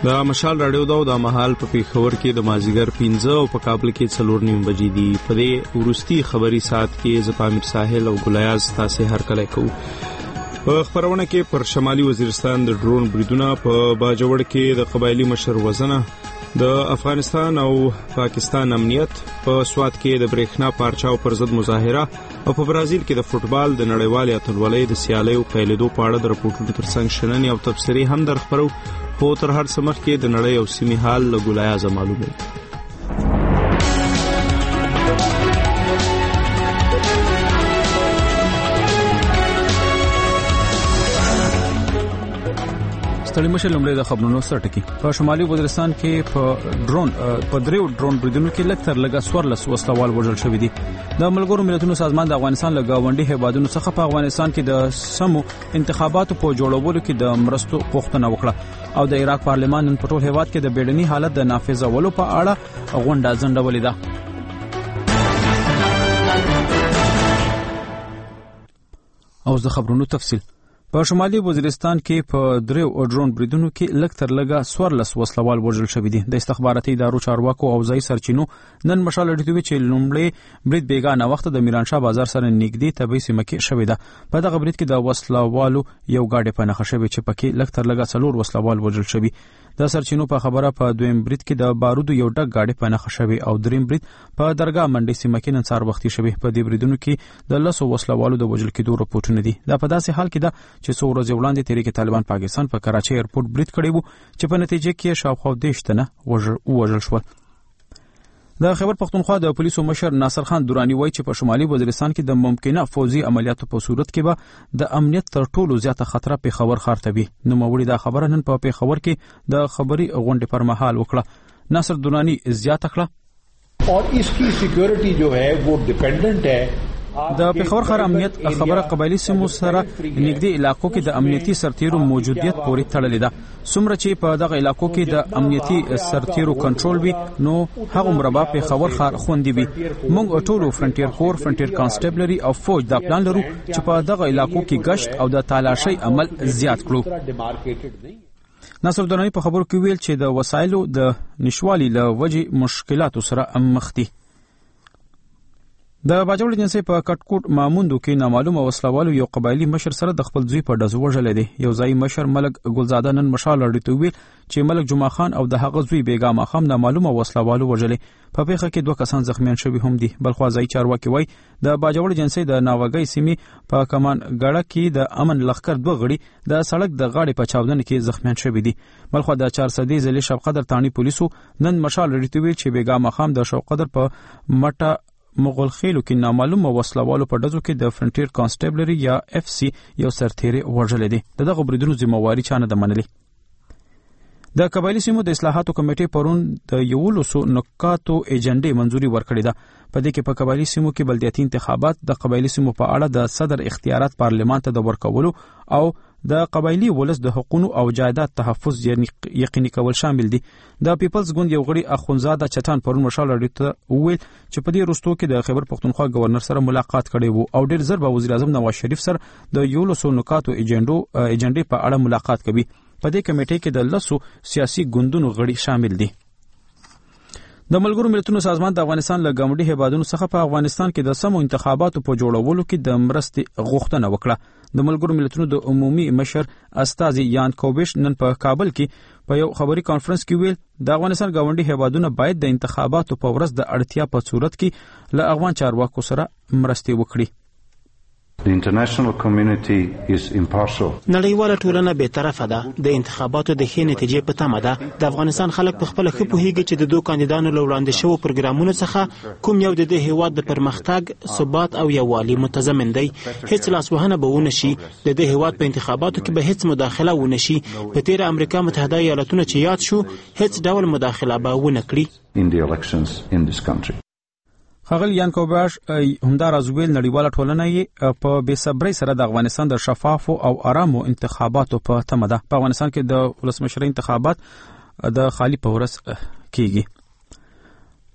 د مشال رادیو دا مهال په پیښور کې د مازیګر 15 او په کابل کې 4:30 بجې دي. په دې ورستي خبري ساعت کې زپامیر ساحل او ګلیاز تاسو هر کله کوو. په خبرونه کې پر شمالي وزیرستان د ډرون بریدونه، په باجوړ کې د قبایلی مشر وزنه، د افغانستان او پاکستان امنیت، په سوات کې د برېښنا پارچاو پر ضد مظاهره او په برازیل کې د فوتبال د نړیوالې اتلولۍ د سیالیو پیلېدو په اړه د راپورټونو ترڅنګ شننې او تبصرې هم درخبرو. خو تر هر څه مخکې د نړۍ او سیمې حال له ګلیازه معلوموي. ستړي مشه لومړی د خبرونو سرټکی. په شمالي وزیرستان کې په دریو ډرون بریدونو کې لږ تر لږه 14 وسلوال وژل شوي دي. د ملګرو ملتونو سازمان د افغانستان له گاونډي هیوادونو څخه په افغانستان کې د سمو انتخاباتو په جوړولو کې د مرستو غوښتنه وکړه او د عراق پارلمان نن په ټول هیواد کې د بیړني حالت د نافذولو په اړه غونډه ځنډولې ده. او د خبرونو تفصیل. په شمالي وزیرستان کې په دریو ډرون بریدونو کې لږ تر لږه 14 وسلوال وژل شوي دي. د استخباراتي ادارو چارواکو او ځای سرچینو نن مشال اړیدوي چې لومړی برید بیګانه وخت د میرانشاه بازار سره نږدې طبي سیمه کې شوې ده. په دغه برید کې د وسلوالو یو گاډي په نښه شوی چې پکې لږ تر لږه 4 وسلوال وژل شوي. د سرچینو په خبره په دویم برید کې د بارودو یو ډک گاډي په نښه شوی او دریم برید په درګاه منډي سیمه کې نن سهار وختي شوی. په دې بریدونو کې د 10 وسلوالو د وژل کېدو راپورټونه دي. دا په داسې حال کې ده چې څو ورځې وړاندې تحریک طالبان پاکستان په کراچۍ ایرپورټ برید کړی وو چې په نتیجه کې شاوخوا 10 تنه وژل شول. د خیبر پختونخوا د پولیسو مشر ناصر خان دورانی وایي چې په شمالي وزیرستان کې د ممکنه فوزي عملیاتو په صورت کې به د امنیت تر ټولو زیاته خطر پیښور ښار ته وي. نو موري دا خبره نن په پیښور کې د خبري غونډې پر مهال وکړه. ناصر دورانی زیاته کړه اور اسکی سکیورٹی جو ہے وہ ڈیپینڈنٹ ہے. د پیښور ښار امنیت خبره قبایلی سیمو سره نږدې علاقو کې د امنیتي سرتیرو موجودیت پورې تړلې ده. څومره چې په دغه علاقو کې د امنیتي سرتیرو کنټرول وي نو هغه مربع پیښور ښار خوندي وي. موږ ټولو فرنټیر کور، فرنټیر کانسټیبلري او فوج دا پلان لرو چې په دغه علاقو کې گشت او د تالاشۍ عمل زیات کړو. ناصر دورانی په خبرو کې ویل چې د وسایلو د نشوالي له وجې مشکلاتو سره مخ دي. د باجوړ جنسي په کټکوټ ماموندو کې نامعلومه وسلوالو یو قبایلی مشر سره د خپل ځوی په ډزو وژل دي. یو ځای مشر ملک ګلزاده نن مشال اړیتوي چې ملک جمعه خان او د هغه ځوی بیګا ماخام نامعلومه وسلوالو وژلې. په پیښه کې 2 کسان زخمیان شوي هم دي. بلخوا ځای چارواکي وایي د باجوړ جنسي د ناوګي سیمې په کمان ګړه کې د امن لخر 2 غړي د سړک د غاړې په چاودنه کې زخمیان شوي دي. بلخوا د 400 ځلې شوقدر تانی پولیسو نن مشال اړیتوي چې بیګا ماخام د شوقدر په مټه مغول خېلو کې نامعلومه وسلوالو په ډزو کې د فرنټیر کانسټیبلري یا اف سی یو سرتیری وژل دي. دغه بریدونو ذمہواری چانه د منلي. د قبایلی سیمو د اصلاحاتو کمیټې پرون د 1100 نکاتو ایجنډې منځوري ورکړې ده. په دې کې په قبایلی سیمو کې بلدیاتي انتخابات، د قبایلی سیمو په اړه د صدر اختیارات پارلمان ته د ورکولو او د قبایلی ولس د حقوقو او جایداد تحفظ یقیني کول شامل دي. د پیپلز ګوند یو غړي اخونزاده چټان پرون مشال اړیته وویل چې په دې وروستو کې د خیبر پختونخوا گورنر سره ملاقات کړی وو او ډېر زر به وزیر اعظم نواز شریف سره د 1100 نکاتو ایجنډې په اړه ملاقات کوي. په دې کمیټې کې د 10 سیاسي ګوندونو غړي شامل دي. د ملګرو ملتونو سازمان د افغانستان له ګاونډي هیوادونو څخه په افغانستان کې د سمو انتخاباتو په جوړولو کې د مرستې غوښتنه وکړه. د ملګرو ملتونو د عمومي مشر استازي یان کوبش نن په کابل کې په یو خبري کانفرنس کې ویل د افغانستان ګاونډي هیوادونو باید د انتخاباتو په ورځ د اړتیا په صورت کې له افغان چارواکو سره مرستې وکړي. The international community is impartial. نړیواله ټولنه به طرفه ده. د انتخاباتو د ښې نتیجې په تمه ده. د افغانستان خلک په خپل ښه پوهیږي چې د 2 کاندیدانو له وړاندې شوو پروګرامونو څخه کوم یو د دې هیواد د پرمختګ، ثبات او یووالي متضمن دی. هیڅ لاسوهنه به ونه شي. د دې هیواد په انتخاباتو کې به هیڅ مداخله ونه شي. په تیر امریکا متحده ایالاتونو چې یاد شو هیڅ ډول مداخله به ونه کړي in the elections in this country. خغل یان کوباش همدار ازویل نړیواله ټولنه یې په بې صبرۍ سره د افغانستان د شفافو او آرامو انتخاباتو په تمه ده. په افغانستان کې د ولسمشرۍ انتخابات د خالی په ورځ کېږي.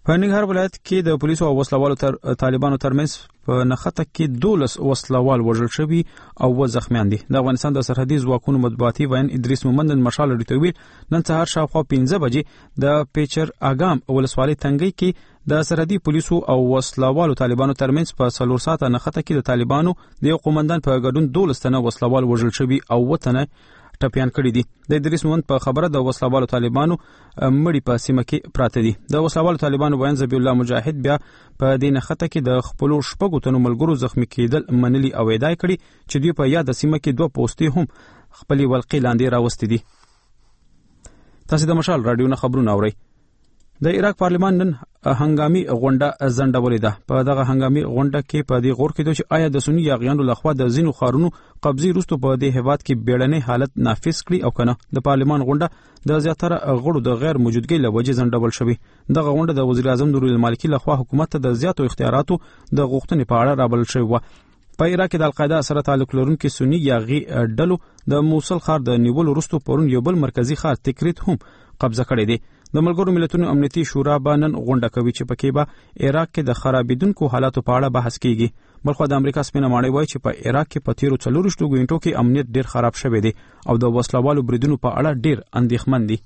په ننګرهار ولایت کې د پولیسو او وسلوالو طالبانو ترمنځ په نخته کې 12 وسلوال وژل شوي او و زخمیان دي. د افغانستان د سرحدي ځواکونو مطبوعاتي وین ادریس مومند مشال ریټویل نن سهار شاوخوا 15 بجې د پیچر اګام ولسوالۍ تنګي کې د سرحدي پولیسو او وسلوالو طالبانو ترمنځ په 4 ساعته نخته کې د طالبانو د یو قومندان په ګډون 12 تنه وسلوال وژل شوي او و تنه ټپيان کړي دي. د ادریس مومند په خبره د وسلوالو طالبانو مړي په سیمه کې پراته دي. د وسلوالو طالبانو بیان زبی الله مجاهد بیا په دې نخته کې د خپل شپږو تنو ملګرو زخمی کېدل منلي او ادعا کړي چې دوی په یاد سیمه کې 2 پوسټي هم خپل ولقې لاندې راوستي دي. تاسو د مشال رادیو نه خبرونه اورئ. د عراق پارلمان نن هنګامي غونډه زندولې ده. په دغه هنګامي غونډه کې په دې غور کې چې آیا د سنی یاغیانو لخوا د زینو خارونو قبضي وروسته په دې هیواد کې بیړنی حالت نافذ کړي او کنه. د پارلمان غونډه د زیاتره غړو د غیر موجودګۍ له وجې زندول شوې. دغه غونډه د وزیر اعظم نور المالکی لخوا حکومت ته د زیاتو اختیاراتو د غوښتنې په اړه رابلل شوې و. په عراق کې د القاعده سره تعلق لرونکي سنی یاغي ډلو د موصل ښار د نیولو وروسته پرون یو بل مرکزی ښار تکریت هم قبضه کړی دی. د ملګرو ملتونو امنیتي شورا باندې غونډه کوي چې پکې به عراق کې د خرابېدونکو حالاتو په اړه بحث کیږي. بلخو د امریکا سپینه ماڼۍ وایي چې په عراق کې په تیرو 24 غونټو کې امنیت ډیر خراب شوی دی او د وسلوالو بریدونو په اړه ډیر اندېښمن دي.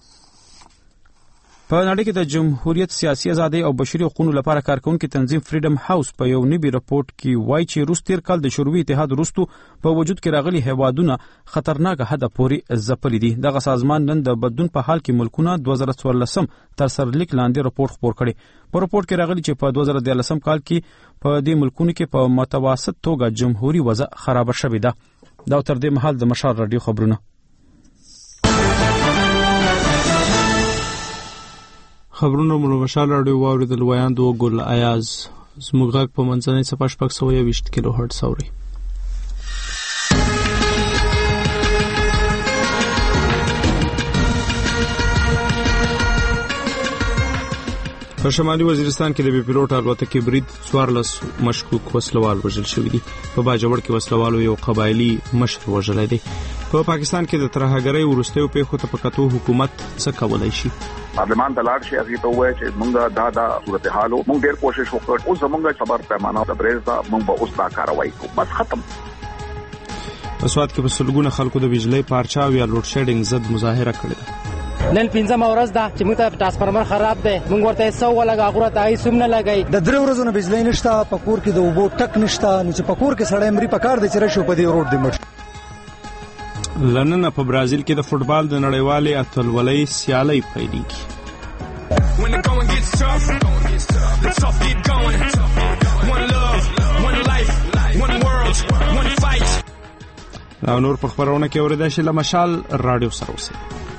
په نړۍ کې د جمهوریت سیاسي ازادي او بشري حقوقو لپاره کارکونکو تنظیم فریډم هاوس په یو نوي راپورټ کې وایي چې روس تیر کال د شوروي اتحاد وروسته په وجود کې راغلي هیوادونه خطرناک حد پورې ځپلي دي. دغه سازمان نن د بدلون په حال کې ملکونه 2014 تر سرلیک لاندې راپورټ خپور کړي. په راپورټ کې راغلي چې په 2013 کال کې په دې ملکونو کې په متوسط توګه جمهوریت وضع خراب شوې ده. دا تر دې مهال د مشال رادیو خبرونه. خبرونه مو مشال رادیو واوریدل. ویاند و ګل ایاز زموږ غږ په منځنۍ صفحه 620 کیلو هرتز اوري. په شمالي وزیرستان کې د بي پیلوټ الوتکې برید 14 مشکوک وسلوال وژل شوي دي. په باجوړ کې وسلوالو یو قبایلی مشر وژلی دی. په پاکستان کې د ترهګرۍ وروستیو پیښو ته په کتو حکومت څه کولی شي؟ پارلمان د لاړ شي هغه ته وایي چې موږ دا صورتحال موږ ډېر کوشش وکړ او زموږ خبر پیمانه د بریز دا موږ به اوس دا کاروایی کوو بس ختم. په سواد کې په سلګونه خلکو د بجلی پارچاو یا لوډ شیډینګ ضد مظاهره کړې ده. نن 15 ورځ ده چې موږ ته ټرانسفارمر خراب دی. موږ ورته 100 ولګا غوړه تای سوم نه لګای. د 3 ورځې نه بجلی نشته، په کور کې د اوبو ټک نشته. نو چې په کور کې سړی مری پکار دی چې راشي په دې روډ دی مړ. لندن په برازیل کې د فوټبال د نړیوالې اتلولۍ سیالۍ پیلېږي. When the going gets tough, the tough get going. One love, one life, one world, one fight. او نور په خبرونه کې اورېدل شي له مشال رادیو سره اوسئ.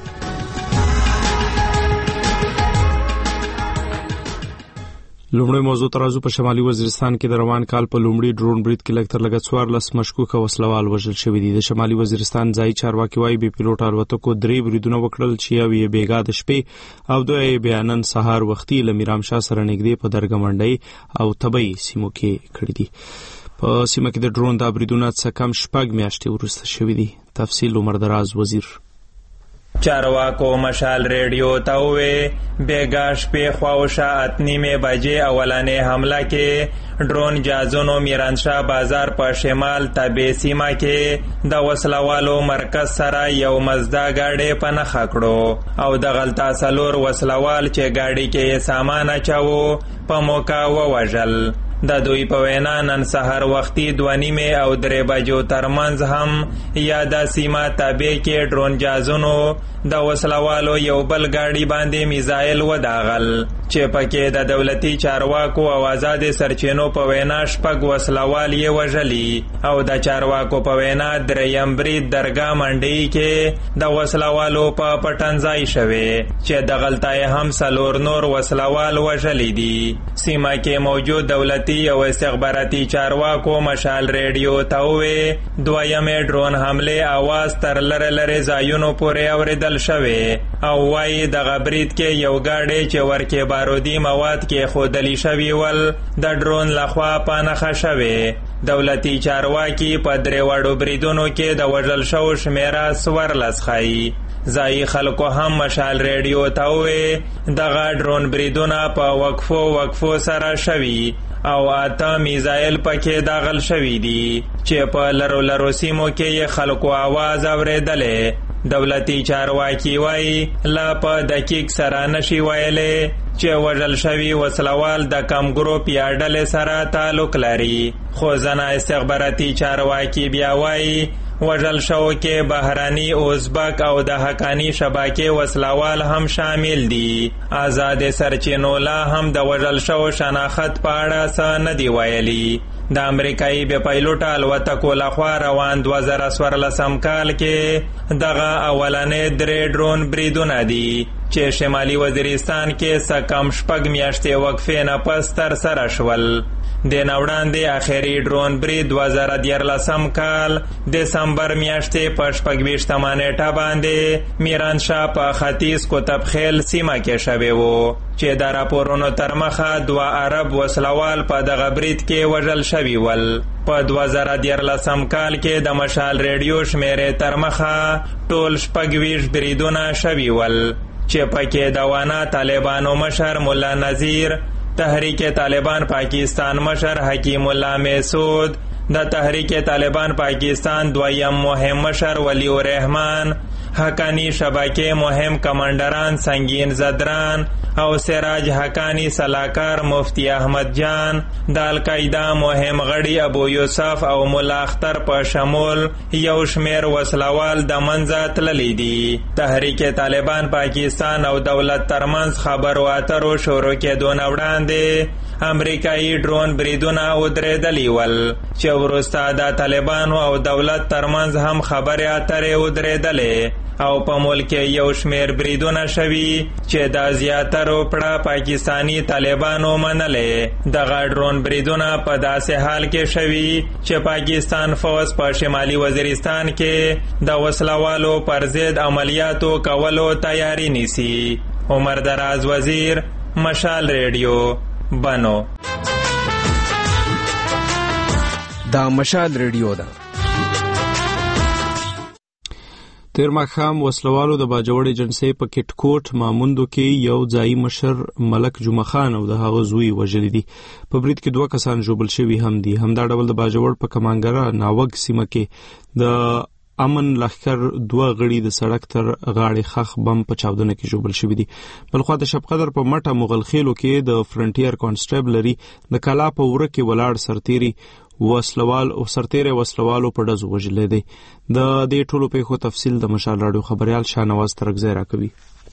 لومړی موضوع ترازو په شمالي وزیرستان کې د روان کال په لومړي ډرون برید کې لږ تر لږه 14 مشکوک وسلوال وژل شوي دي. د شمالي وزیرستان ځایي چارواکي وایي بي پیلوټ الوتکو 3 بریدونه وکړل چې یو یې بیګا د شپې او دوی یې بیا نن سهار وختي له میرامشاه سره نږدې په درګمنډۍ او تبۍ سیمو کې کړي دي. په سیمه کې د ډرون دا بریدونه څه کم 6 میاشتې وروسته شوي دي. تفصیل عمر دراز وزیر چارواکو مشال ریډیو ته وې بیګا شپې خواوشا 8:30 بجې اولانې حمله کې ډرون جازونو میرانشاه بازار په شمال تبې سیمه کې د وسلوالو مرکز سره یو مزدا گاډي په نښه کړو او د غلطه سلور وسلوال چې گاډي کې سامان اچاوو په موقع ووژل. د دوی په وینا نن سحر وختي 2:30 او 3 بجو ترمنځ هم یا د سیمه تابع کې ډرون جازونو د وسلوالو یو بل گاډي باندې میزایل وداغل چې پکې د دولتي چارواکو او آزاد سرچینو په وینا 6 وسلوال یې وژلي او د چارواکو په وینا دریم برید درګه منډي کې د وسلوالو په پټنځای شوی چې د غلطای هم سلور نور وسلوال وژلي دي. سیمه کې موجود دولتي او استخباراتي چارواکو مشال ریډیو ته وې دویمې ډرون حمله आवाज تر لره ځایونو پورې اوریدل شوی او وايي د غبرید کې یو گاډي چې ورکه بارودي مواد کې خودلی شوی ول د ډرون لخوا پانخه شوی. دولتي چارواکي په 3 وړو بریدونو کې د وژل شو شمیره 14 خایي. ځایي خلکو هم مشال ریډیو ته وویل دغه ډرون بریدونه په وقفو سره شوي او 8 میزایل پکې داخل شوي دي چې په لرو سیمو کې یې خلکو आवाज اورېدلې. دولتي چارواکي وایي لا په دقیق سره نشي ویلې چې وژل شوي وسلوال د کم ګروپ یا ډلې سره تعلق لري، خو ځنه استخباراتي چارواکي بیا وایي وژل شوو کې بهراني ازبک او د حقانی شبکې وسلوال هم شامل دي. آزاد سرچینو لا هم د وژل شوو شناخت په اړه څه نه دي ویلي. د امریکایي بې پایلوټه الوتکو لخوا روان 2014 کال کې دغه اولنې 3 ډرون بریدونه دي چې شمالي وزیرستان کې څه کم 6 میاشتې وقفې نه پس ترسره شول. د وړاندې آخري ډرون برید 2013 کال دسمبر میاشتې په 26 نیټه باندې میرانشاه په ختیځ قطب خیل سیمه کې شوی و چې د راپورونو تر مخه 2 عرب وسلوال په دغه برید کې وژل شوي ول. په 2013 کال کې د مشال ریډیو شمیرې تر مخه ټول 26 بریدونه شوي ول چې پکې د وانا طالبانو مشر مولا نذیر، تحریک طالبان پاکستان مشر حکیم الله محسود، د تحریک طالبان پاکستان دویم مهم مشر ولی الرحمن، حقانی شبکه مهم کمانډران سنگین زدران او سراج حقانی سلاکار مفتی احمد جان، د القاعده مهم غړي ابو یوسف او مولا اختر په شمول یو شمیر وسلوال د منځه تللی دي. تحریک طالبان پاکستان او دولت ترمنځ خبرو اترو شروع کېدو نه وړاندې امریکایي ډرون بریدونه ودرېدلي ول چې وروسته د طالبانو او دولت ترمنځ هم خبرې اترې ودرېدلې او په ملک یو شمیر بریدونه شوي چې د زیاترو پړه پاکستانی طالبانو منلې. دغه ډرون بریدونه په داسې حال کې شوي چې پاکستان فوج په شمالي وزیرستان کې د وسلوالو پر ضد عملیاتو کولو تیاری نیسي. عمر دراز وزیر، مشال ریډیو، بنو. دا مشال ریډیو ده. تیر ماښام وسلوالو د باجوړ ایجنسۍ په کټ کوټ ماموندو کې یو ځایي مشر ملک جمعه خان او د هغه زوی وژلي دي. په برید کې 2 کسان ژوبل شوي هم دي. همدا ډول د باجوړ په کمانګره ناوګ سیمه کې د امن لښکر 2 غړي د سړک تر غاړې خخ بم په چاودنه کې ژوبل شوي دي. بلخوا د شبقدر په مټه مغلخیلو کې د فرنټیر کانسټیبلري د کلا په وره کې ولاړ سرتیري وسلوال او سرتیره وسلوالو په ډزو وژلې دي. د دې ټولو پیښو تفصیل د مشال راډیو خبريال شاهنواز ترکزی راکوي.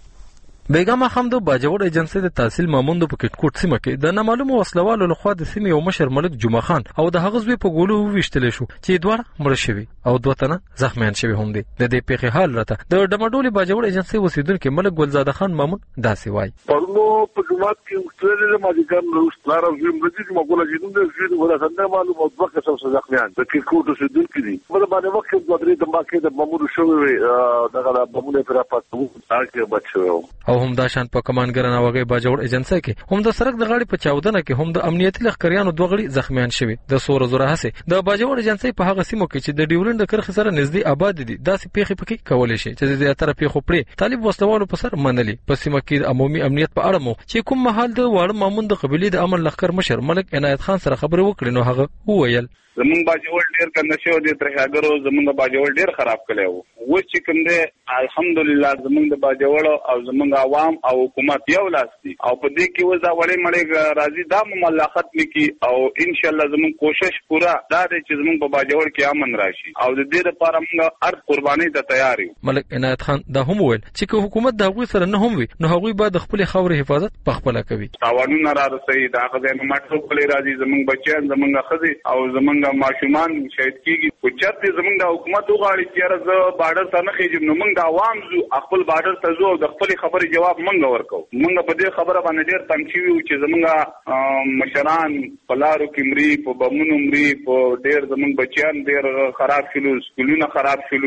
بیګم هم د باجوړ ایجنسۍ د تحصیل ماموندو په کټ کوټ سیمه کې د نامعلومو وسلوالو لخوا د سیمې یو مشر ملک جمعه خان او د هغه زوی په ګولو وویشتل شو چې دواړه مړه شوي او 2 تنه زخمیان شوي هم دي. د دې پیښې حال راته د ډمډولې باجوړ ایجنسۍ اوسیدونکو ملک ګلزاده خان مامون داسې وایي. پرلو په جماعت کې وسترل ما دي کوم روستار او زم د دې مګوله چې د زوی ولا څنګه معلومه او ځکه څه زخمیان د کټ کوټ اوسیدونکو دي. په باندې وخت د درې د ماکې د مامور شوی دغه بمونه پر پاتو تاکي بچو او هم دا شان په کمانګر ناوغه باجوړ ایجنسۍ کې هم د سرک د غاړي په چاودنه کې هم د امنیتي لخکریانو 2 غړي زخمیان شوي. د سور زوره هسه د باجوړ ایجنسۍ په هغه سیمو کې چې د ډیورند کرخ سره نږدې آباد دي داسې پیښې پکې کولې شي چې زیاتره پیښو پرې طالب وسلوالو په سر منلي. په سیمه کې د عمومي امنیت په اړه مو چې کوم محل د واړه مامون د قبيله د امن لخر مشر ملک عنایت خان سره خبرې وکړې نو هغه وویل زمونږ باجوړ ډیر کنده شو دي ترهاګرو زمونږ باجوړ ډیر خراب کړي وو چې کوم دې الحمدلله زمونږ د باجوړ او زمونږ عوام او حکومت یو لاس دي او په دې کې وځه وړې مړې راځي دا مملکت نکي او ان شاء الله زمونږ کوشش پورا دا دی چې زمونږ په باجوړ کې امن راشي او د دې لپاره موږ هر قرباني ته تیار یو. ملک عنایت خان دا هم ویل چې حکومت د هغوی سره نه هم وي نو هغوی به د خپل خاورې حفاظت په خپل کوي. تاوانونه را رسېږي دا غځنه ماټو کولې راځي زمونږ بچیان زمونږ خزي او زمونږ ماشومان شهید کیږي. او چرته زمونږ د حکومت وغاړي چې راز بارډر ته نه خېږي نو موږ د عوام زو خپل بارډر ته زو او د خپل خبرې جواب موږ ورکو. موږ په دې خبره باندې ډېر تنګ شوي چې زمونږ مشران په لارو کې مري په بمونو مري په ډېر زمونږ بچیان ډېر خراب شول سکولونه خراب شول.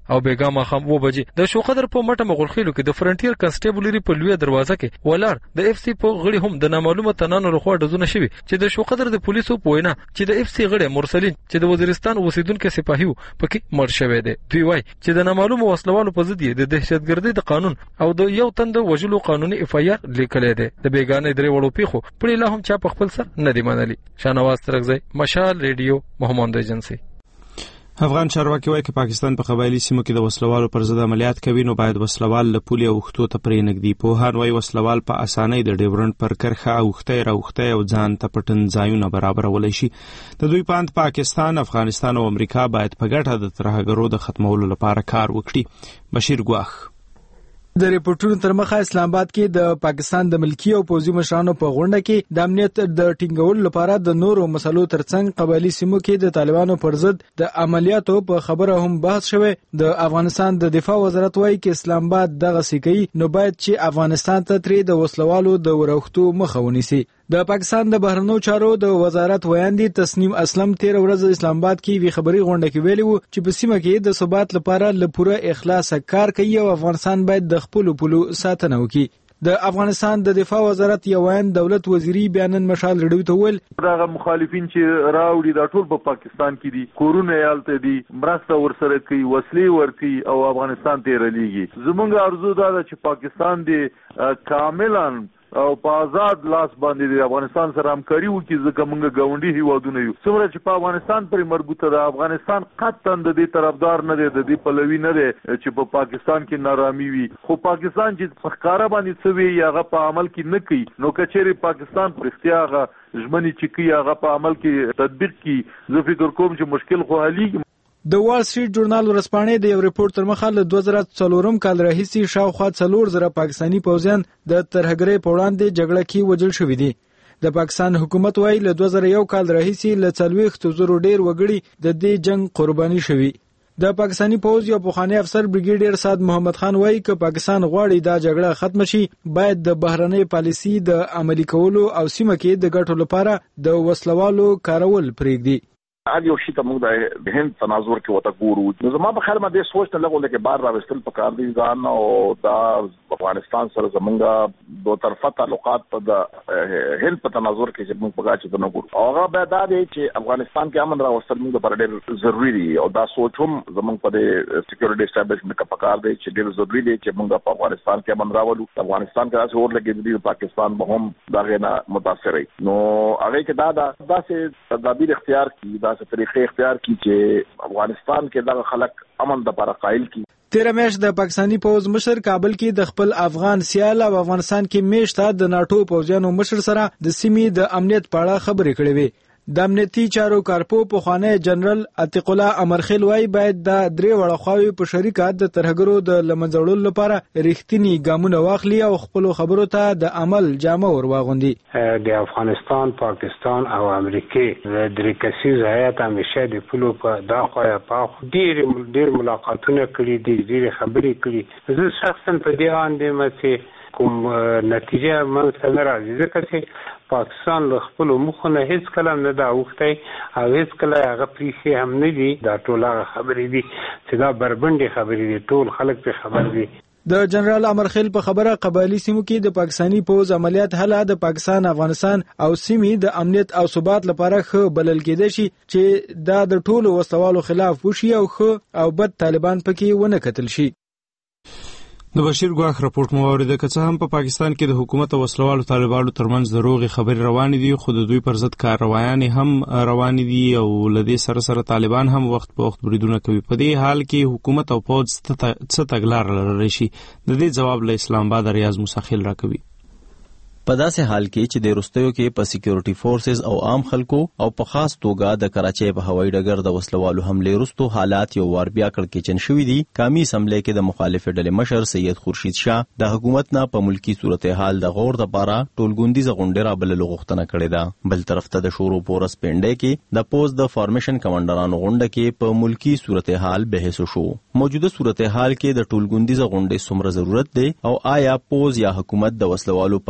او بیګا ماخام 2 بجې د شوقدر په مټه مغلخیلو کې د فرنټیر کنسټیبلری په لوی دروازه کې ولر د اف سی په غړي هم د نامعلومه تنانو لخوا ډزونه شوي چې د شوقدر د پولیسو په وینا چې د اف سی غړي مرسلین چې د وزیرستان اوسیدونکو سپاهیو پکې مړ شوی دی. دوی وایي چې د نامعلومه وسلوالو په ضد د دهشتګردۍ د قانون او د یو تند وژلو قانوني اف آی آر لیکل دی. د بیګانې درې وړو پیښو په لا هم چا په خپل سر نه دی منلي. شانواز ترغزی، مشال ریډیو، محمد ایجنسی. افغان چارواکي وایي چې پاکستان په قبایلی سیمو کې د وسلوالو پر ضد عملیات کوي نو باید وسلوال له پولې اوښتو ته پرې نږدې. پوهان وایي وسلوال په اسانۍ د ډیورنډ پر کرښه اوښتی او ځان ته پټن ځایونه برابرولی شي. د دوی پاند پاکستان، افغانستان او امریکا باید په ګډه د ترهګرو د ختمولو لپاره کار وکړي. بشیر ګواخ د ریپورتونو تر مخه اسلام آباد کې د پاکستان د ملکی او پوځي مشرانو په غونډه کې د امنیت د ټینګولو لپاره د نورو مسلو ترڅنګ قبایلی سیمو کې د طالبانو پر ضد د عملیاتو په خبره هم بحث شوه. د افغانستان د دفاع وزارت وایي چې اسلام آباد دغه سکی نو باید چې افغانستان ته ترې د وسلوالو د ورختو مخه ونیسي. د پاکستان د بهرنیو چارو د وزارت ویاندې تسنیم اسلم 13 ورځې اسلام آباد کې وی خبري غونډه کې ویلي وو چې په سیمه کې د ثبات لپاره له پوره اخلاص کار کوي او افغانستان باید د خپل پولو ساتنه وکړي. د افغانستان د دفاع وزارت یو ویاند دولت وزیری بیانن مشال ریډیو ته ویل دغه مخالفین چې راوړي دا ټول په پاکستان کې دي، کورونه یالته دي، مرسته ورسره کوي، وسلې ورکوي او افغانستان ته رلیږي. زمونږ ارزو دا ده چې پاکستان دې کاملا او په آزاد لاس باندې د افغانستان سره همکاري وکړي ځکه موږ ګاونډي هیوادونه یو. څومره چې په افغانستان پرې مربوطه ده، افغانستان قطعا د دې طرفدار نه دی، د دې پلوي نه دی چې په پاکستان کې نارامي وي. خو پاکستان چې په ښکاره باندې څه وي هغه په عمل کې نه کوي، نو که چېرې پاکستان په رښتیا هغه ژمنې چې کوي هغه په عمل کې تطبیق کړي، زه فکر کوم چې مشکل خو حلېږي. د وال سټریټ ژورنال ورځپاڼې د یو ریپورت تر مخه له 2004 کال راهیسې شاوخوا 4,000 پاکستانی پوځیان د ترهګرۍ په وړاندې جګړه کې وژل شوي دي. د پاکستان حکومت وايي له 2001 کال راهیسې له 40,000 ډیر وګړي د دې جنگ قرباني شوي. د پاکستانی پوځ یو پخوانی افسر بریګیډیر سعد محمد خان وايي چې پاکستان غواړي دا جګړه ختم شي، باید د بهرنۍ پالیسي د عملي کولو او سیمه کې د ګټو لپاره د وسلوالو کارول پرېږدي. هغه یو شی ته موږ د هند تناظر کې وته ګورو. نو زما په خیال باندې سوچ نه لګول کې بار راوستل پکار دي ځان او دا افغانستان سره زمونږه دوه طرفه تعلقات په د هند په تناظر کې چې موږ پکار چې نه ګورو. هغه به دا دی چې افغانستان کې امن راوستل موږ لپاره ډېر ضروری دي او دا سوچ هم زمونږ په د سکیورټي اسټابلیشمنت کې پکار دی چې ډېر ضروری دی چې موږ په افغانستان کې امن راولو. افغانستان کې تاسو ورلګي دي پاکستان به هم دا غنا متاثر وي. نو هغه کې دا سه تدابیر اختیار کی دا طریقې اختیار کی چې افغانستان کې دغه خلک امن د لپاره قائل کی. 13 میاشت د پاکستانی پوځ مشر کابل کې د خپل افغان سیال او افغانستان کې میشته د ناتو پوځیانو مشر سره د سیمې د امنیت په اړه خبرې کړې وې. د امنیتي چارو کارپو پخوانی جنرال عتیق الله امرخیل وايي باید د درې وړه خواوې په شریکت د ترهګرو د لمنځه وړلو لپاره رښتینی ګامونه واخلي او خپل خبرو ته د عمل جامه ور واغوندي. د افغانستان، پاکستان او امریکای د درې کسیز هیئت همیشه د پولو په داخله په ډیر ملاقاتونه کړي دي، ډیر خبرې کړي. زه شخصا په دې اندېم چې کوم نتیجه موږ ته نه راځي ځکه چې پاکستان له خپل مخونه هیڅ کله نه دا وختي او هیڅ کله هغه پریخي هم نه دي. دا ټول خبرې دي چې دا بربندي خبرې دي، ټول خلک په خبر دي. د جنرال امرخیل په خبره قبایلی سیمو کې د پاکستانی پوځ عملیات هله د پاکستان، افغانستان او سیمې د امنیت او ثبات لپاره ښه بلل کېدای شي چې دا د ټولو وسلوالو خلاف وشي او ښه او بد طالبان پکې ونه کتل شي. د بشیر ګواخ راپورټ مو اوریده که څه هم په پاکستان کې د حکومت او وسلوالو طالبانو ترمنځ د روغې خبرې روانې دي، خو د دوی پر ضد کاروایانې هم روانې دي او له دې سره طالبان هم وخت په وخت بریدونه کوي. په دې حال کې حکومت او پوځ څه تګلاره لرلی شي؟ د دې ځواب له اسلام آباد ریاض موسیخیل راکوي. په داسې حال کې چې د وروستیو کې په سکیورټي فورسز او عام خلکو او په خاص توګه د کراچۍ په هوایي ډګر د وسلوالو حملې وروسته حالات یو وار بیا کړکېچن شوي دي. قومي اسمبلی کې د مخالفې ډلې مشر سید خورشید شاه د حکومت نه په ملکی صورتحال د غور لپاره ټولګوندیزه غونډه رابللو غوښتنه کړې ده. بل طرف ته د شورو پورس پنډۍ کې د پوز د فارمیشن کمانډرانو غونډه کې په ملکی صورتحال بحث شو. موجوده صورتحال کې د ټولګوندیزه غونډې څومره ضرورت دی او آیا پوز یا حکومت د وسلوالو په ضد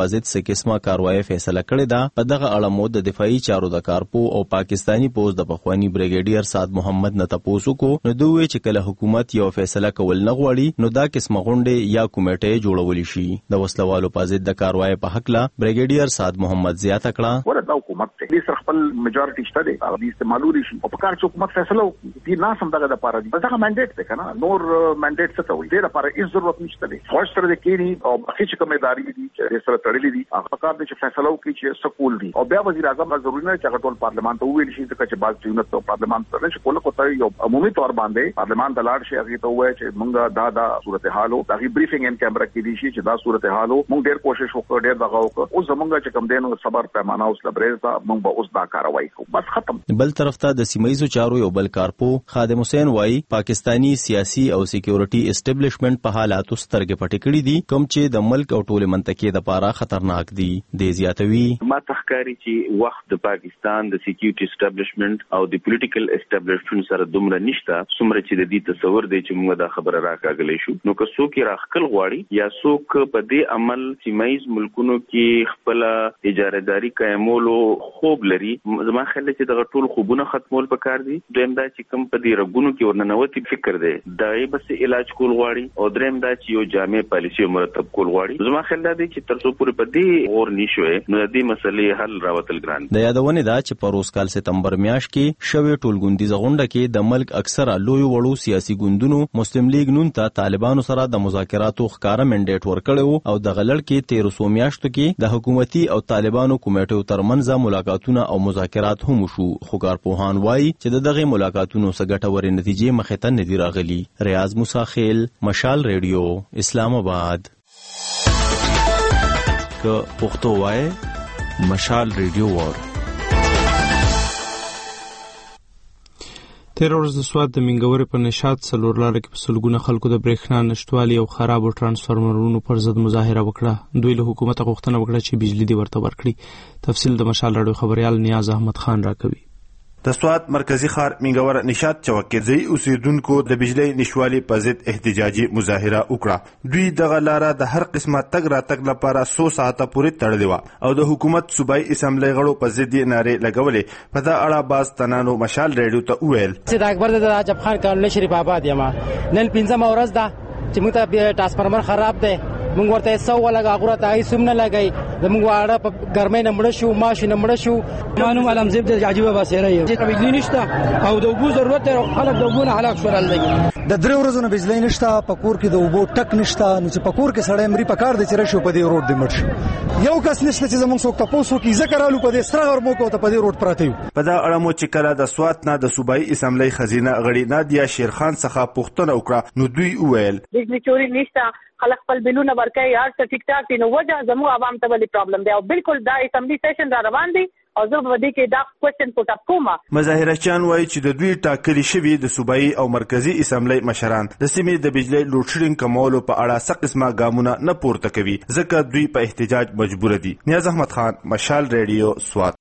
قسمه کاروایی فیصله کړې ده. په دغه اړه مو د دفاعي چارو د کارپو او پاکستانی پوز د پخوانی بریګیډیر سعد محمد نه تاسو کو نو دوی چې کله حکومت یو فیصله کول نه غواړي نو دا قسمه غونډه یا کمیټه جوړول شي. د وسلوالو په ضد د کاروایی په حق لا بریګیډیر سعد محمد زیاته کړه ورته حکومت ته د خپل میجورټي شته د هغه استعمالوري شي او په کار چې حکومت فیصله وکړي د ناسم دغه د پاره دي بس هغه منډیټ ته کنه نور منډیټ څه ته وي د لپاره هیڅ ضرورت نشته دی. خوښ سره د کینی او باقي چې کومه ادارې دي چې سره تړلې دي هغه کار د فیصله وکړي چې سکول دي او بیا وزیر اعظم ضروري نه چې ټول پارلمان ته ویل شي چې بعض ټیمونه ته پارلمان ته چې کوله کوته یو عمومي تور باندې پارلمان ته لاړ شي هغه ته وایي چې مونږه دا صورتحال او دا بریفینګ ان کیمرا کې دي چې دا صورتحال مونږ ډېر کوشش وکړو ډېر دغه وکړو او زمونږ چې کوم دینو صبر پیمانه اوس لبرېز دا مونږ به اوس دا کاروایی کوو بس ختم. بل طرف ته د سیمایي چارو یو بل کارپو خادم حسین وایي پاکستانی سیاسي او سکیورټي اسټابلیشمنت په حالاتو سترګې پټې کړې دي کوم چې د ملک او ټول منطقې د پاره خطرناک دي. د زیاتوي ما تخکاری چې وخت د پاکستان د سکیورټي اسټابلیشمنت او د پولیټیکل اسټابلیشمنت سره دومره نشته څومره چې د دې تصور دی چې موږ دا خبره راکاږلې شو. نو که څوک راخکل غواړي یا څوک په دې عمل سیمایي ملکونو کې خپل اجارهداري قائمولو خوب لري زما خیال چې دغه ټول خوبونه ختمول پکار دي. دویم دا چې کوم په دې رګونو کې ورننوتی فکر دی دا یې بس علاج کول غواړي او دریم دا چې یو جامع پالیسي مرتب کول غواړي. زما خیال دی چې تر څو پورې په دې غور نشوي نو د دې مسلې حل راوتل ګران. د یادونه دا چې په روز کال سپتمبر میاشت کې شوی ټولګوندیزه غونډه کې د ملک اکثره لوی وړو سیاسي ګوندونو مسلم لیگ نون ته طالبانو سره د مذاکراتو ښکارا منډیټ ورکړو او د غلړ کې 1300 میاشتو کې د حکومتي او طالبانو کمیټو ترمنځ ملاقاتونه او مذاکرات هم شو. خو کارپوهان وایي چې دغه ملاقاتونو څخه ګټورې نتیجې مخې ته نه دي راغلي. ریاض موسی خیل مشال ریډیو اسلام آباد. که پښتو وای مشال ریډیو ور. تیر ورځ د سواد د منګورې په نشاط څلور لاره کې په سلګونه خلکو د برېښنا نشټوالي او خرابو ترانسفارمرونو پر ضد مظاهره وکړه. دوی له حکومت غوښتنه وکړه چې بجلی دی ورته ورکړي. تفصیل د مشال راډیو خبريال نیاز احمد خان راکوي. د سواد مرکزی ښار منګور نشاط چوک کې ځای اوسیدونکو د بجلی نشوالي په ضد احتجاجي مظاهره وکړه. دوی دغه لاره د هر قسمه تګ راتګ لپاره 100 ساعته پورې تړلې و او د حکومت صوبایي اسمبلی غړو په ضد یې نارې لګولې. په دا اړه باز تنانو مشال ریډیو ته وویل چې د اکبر د عجب خان کالونی شریف آباد یم نن 15 ورځ ده چې موږ ته ټرانسفارمر خراب دی موږ ورته 100 ولګا غوړه ته هیڅ نه لګای زموږ واړه په ګرمۍ نه مړ شو ماش نه مړ شو. مانو علم زب د عجيبه باسره یو چې بجلی نشته او د وبو ضرورت خلک د وبو نه هلاک شول. د درې ورځې نه بجلی نشته په کور کې د وبو ټک نشته نو چې په کور کې سړی مری په کار دی چې راشي په دې روډ دی مړ شي. یو کس نشته چې زموږ څوک تاسو کې ذکر الو په دې سره ورمو کو ته په دې روډ پراته یو. په دا اړه مو چې کله د سواد نه د صوبایي اسمبلی خزینه غړي نادیا شیرخان څخه پوښتنه وکړه نو دوی وویل بجلی چوری نشته خلک خپل بلونه ورکوي هر څه ټیک ټاک دي نو وجه زموږ عوام ته ولې پرابلم دی او بالکل دا اسمبلی سیشن را روان دی او زه په دې کې دا کوېسچن پوټ اپ کوم. مظاهرچیان وایي چې د دوی ټاکلي شوي د صوبایي او مرکزی اسمبلی مشران د سیمې د بجلی لوډ شیډینګ کمولو په اړه څه قسمه ګامونه نه پورته کوي ځکه دوی په احتجاج مجبور دي. نیاز احمد خان مشال ریډیو سوات.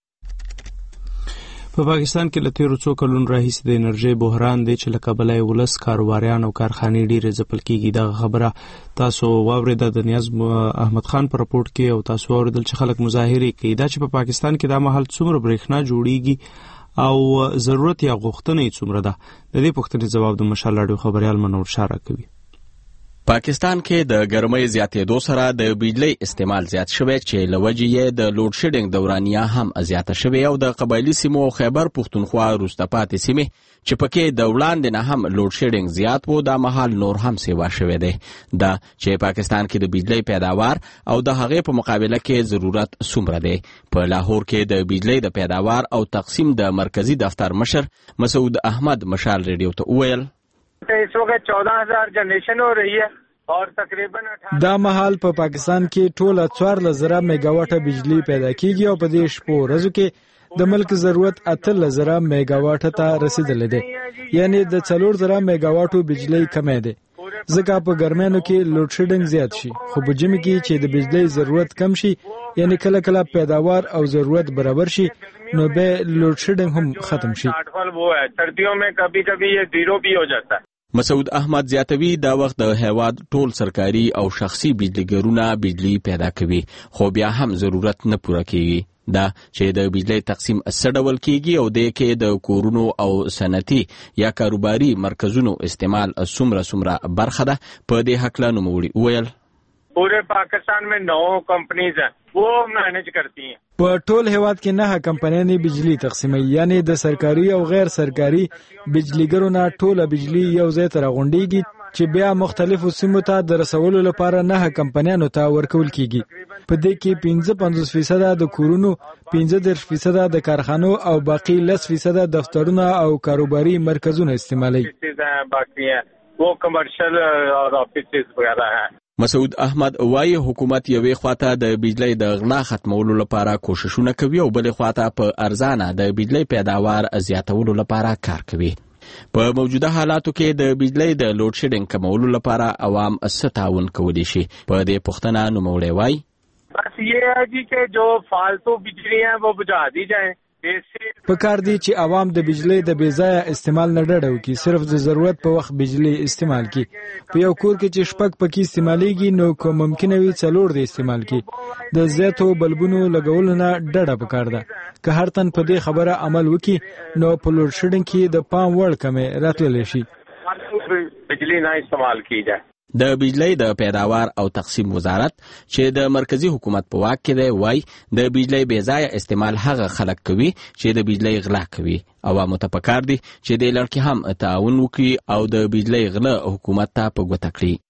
په پاکستان کې له تیرو څو کلونو راهیسې د انرژۍ بحران دی چې له کبله یې ولس کاروباریان او کارخانې ډېرې ځپل کېږي. دغه خبره تاسو واورېده د نیاز احمد خان په راپورټ کې او تاسو واورېدل چې خلک مظاهرې کوي. دا چې په پاکستان کې دا مهال څومره برېښنا جوړیږي او ضرورت یا غوښتنه یې څومره ده د دې پوښتنې ځواب د مشال راډیو خبريال منور شاه راکوي. پاکستان کې د ګرمۍ زیاتېدو سره د بجلی استعمال زیات شوی چې لوجې یې د لوډ شیډینګ دورانیه هم زیاته شوی او د قبایلی سیمو خیبر پښتونخوا وروسته پاتې سیمې چې پکې د وړاندې نه هم لوډ شیډینګ زیات وو دا مهال نور هم سیوا شوی دی. دا چې پاکستان کې د بجلی پیداوار او د هغې په مقابله کې ضرورت څومره دی. په لاهور کې د بجلی د پیداوار او تقسیم د مرکزی دفتر مشر مسعود احمد مشال ریډیو ته وویل इस वक्त 14,000 जनरेशन हो रही है और तकरीबन دا مهال په پاکستان کې ټول 14,000 میگاواټه بجلی پیدا کیږي او په دې شپو ورځو کې د ملک ضرورت 8,000 میگاواټه ته رسیدلې ده یعنی د 4,000 میگاواټو بجلی کمه ده ځکه په ګرمانو کې لوډ شیډینګ زیات شي خو په جمی کې چې د بجلی ضرورت کم شي یعنی کله کله پیداوار او ضرورت برابر شي نو به لوډ شیډینګ هم ختم شي. वो है सर्दियों में कभी-कभी ये जीरो भी हो जाता है. مسعود احمد زیاتوی دا وخت د هیواد ټول سرکاري او شخصي بجلیګرونه بجلی پیدا کوي خو بیا هم ضرورت نه پوره کیږي دا چې د بجلی تقسیم څه ډول کیږي او د کې د کورونو او صنعتي یا کاروباري مرکزونو استعمال څومره برخه ده په دې حق لا نوموړي ویل पूरे पाकिस्तान में 9 कंपनीज हैं वो मैनेज करती हैं په ټول هیواد کې 9 کمپنیانې بجلی تقسیموي یعنی د سرکاري او غیر سرکاري بجلیګرو نه ټوله بجلی یو ځای ته راغونډيږي چې بیا مختلفو سیمو ته د رسولو لپاره 9 کمپنیانو ته ورکول کیږي په دې کې 55% د کورونو 15% د کارخانو او باقی 10% دفترونه او کاروباري مرکزونه استعمالوي باقی ہیں वो कमर्शियल और ऑफिसेज वगैरह हैं مسعود احمد وايي حکومت یوې خواته د بجلی د غلا ختمولو لپاره کوششونه کوي او بلې خواته په ارزانه د بجلی پیداوار زیاتولو لپاره کار کوي په موجوده حالاتو کې د بجلی د لوډ شیډینګ کمولو لپاره عوام څه تعاون کولی شي په دې پوښتنه نوموړی وايي بس یہ ہے جی کہ جو فالتو بجلی ہیں وہ بجھا دی جائیں په کار دی چې عوام د بجلی د بیځایه استعمال نه ډډه وکړي صرف د ضرورت په وخت بجلی استعمال کړي په یو کور کې چې شپږ پکې استعمالېږي نو کوم ممکن وي 4 د استعمال کړي د زیاتو بلبونو لګول نه ډډه پکار ده که هر تن په دې خبره عمل وکړي نو په لوډ شیډینګ کې د پام وړ کمې راتللی شي بجلی نه استعمال کیږي د بجلی د پیداوار او تقسیم وزارت چې د مرکزی حکومت په واک کې دی وای د بجلی بیځایه استعمال هغه خلک کوي چې د بجلی غلا کوي عوامو ته پکار دي چې د لړکې هم تعاون وکړي او د بجلی غلا حکومت ته په ګوته کړي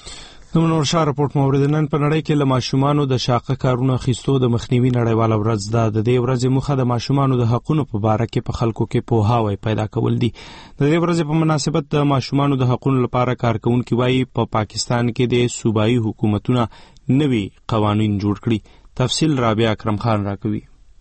نور شاه رپورټ موردنن په نړۍ کې له ماشومانو د شاقه کارونه خيستو د مخنیوي نړیواله ورځ ده د دې ورځې مخه د ماشومانو د حقوقو په اړه کې په خلکو کې پوهاوی پیدا کول دي د دې ورځې په مناسبت د ماشومانو د حقوقو لپاره کارکونکو وايي په پاکستان کې د صوبایي حکومتونو نوي قوانين جوړ کړي تفصیل رابعه اکرم خان راکوي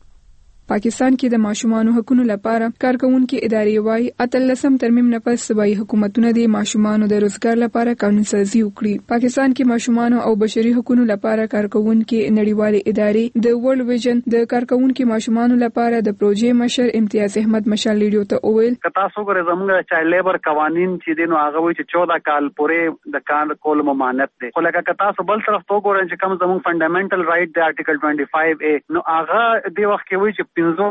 پاکستان کې د ماشومانو حقوقو لپاره کارکونکو ادارې وايي اتلسم ترمیم نه پس صوبایي حکومتونه د ماشومانو د روزګار لپاره قانون سازي وکړي پاکستان کې ماشومانو او بشري حقوقو لپاره کارکونکو نړیوالې ادارې د ورلد ویژن د کارکونکو ماشومانو لپاره د پروژې مشر امتیاز احمد مشال لیډیو ته وویل تاسو ګره زموږ چایلډ لیبر قوانين چې دینو هغه وي چې 14 کال پورې د کار کول ممانعت دي خو لکه تاسو بل طرف تو ګورئ چې کوم زموږ فندامنټل رائټ د آرټیکل 25A نو هغه د وخت کې وي چې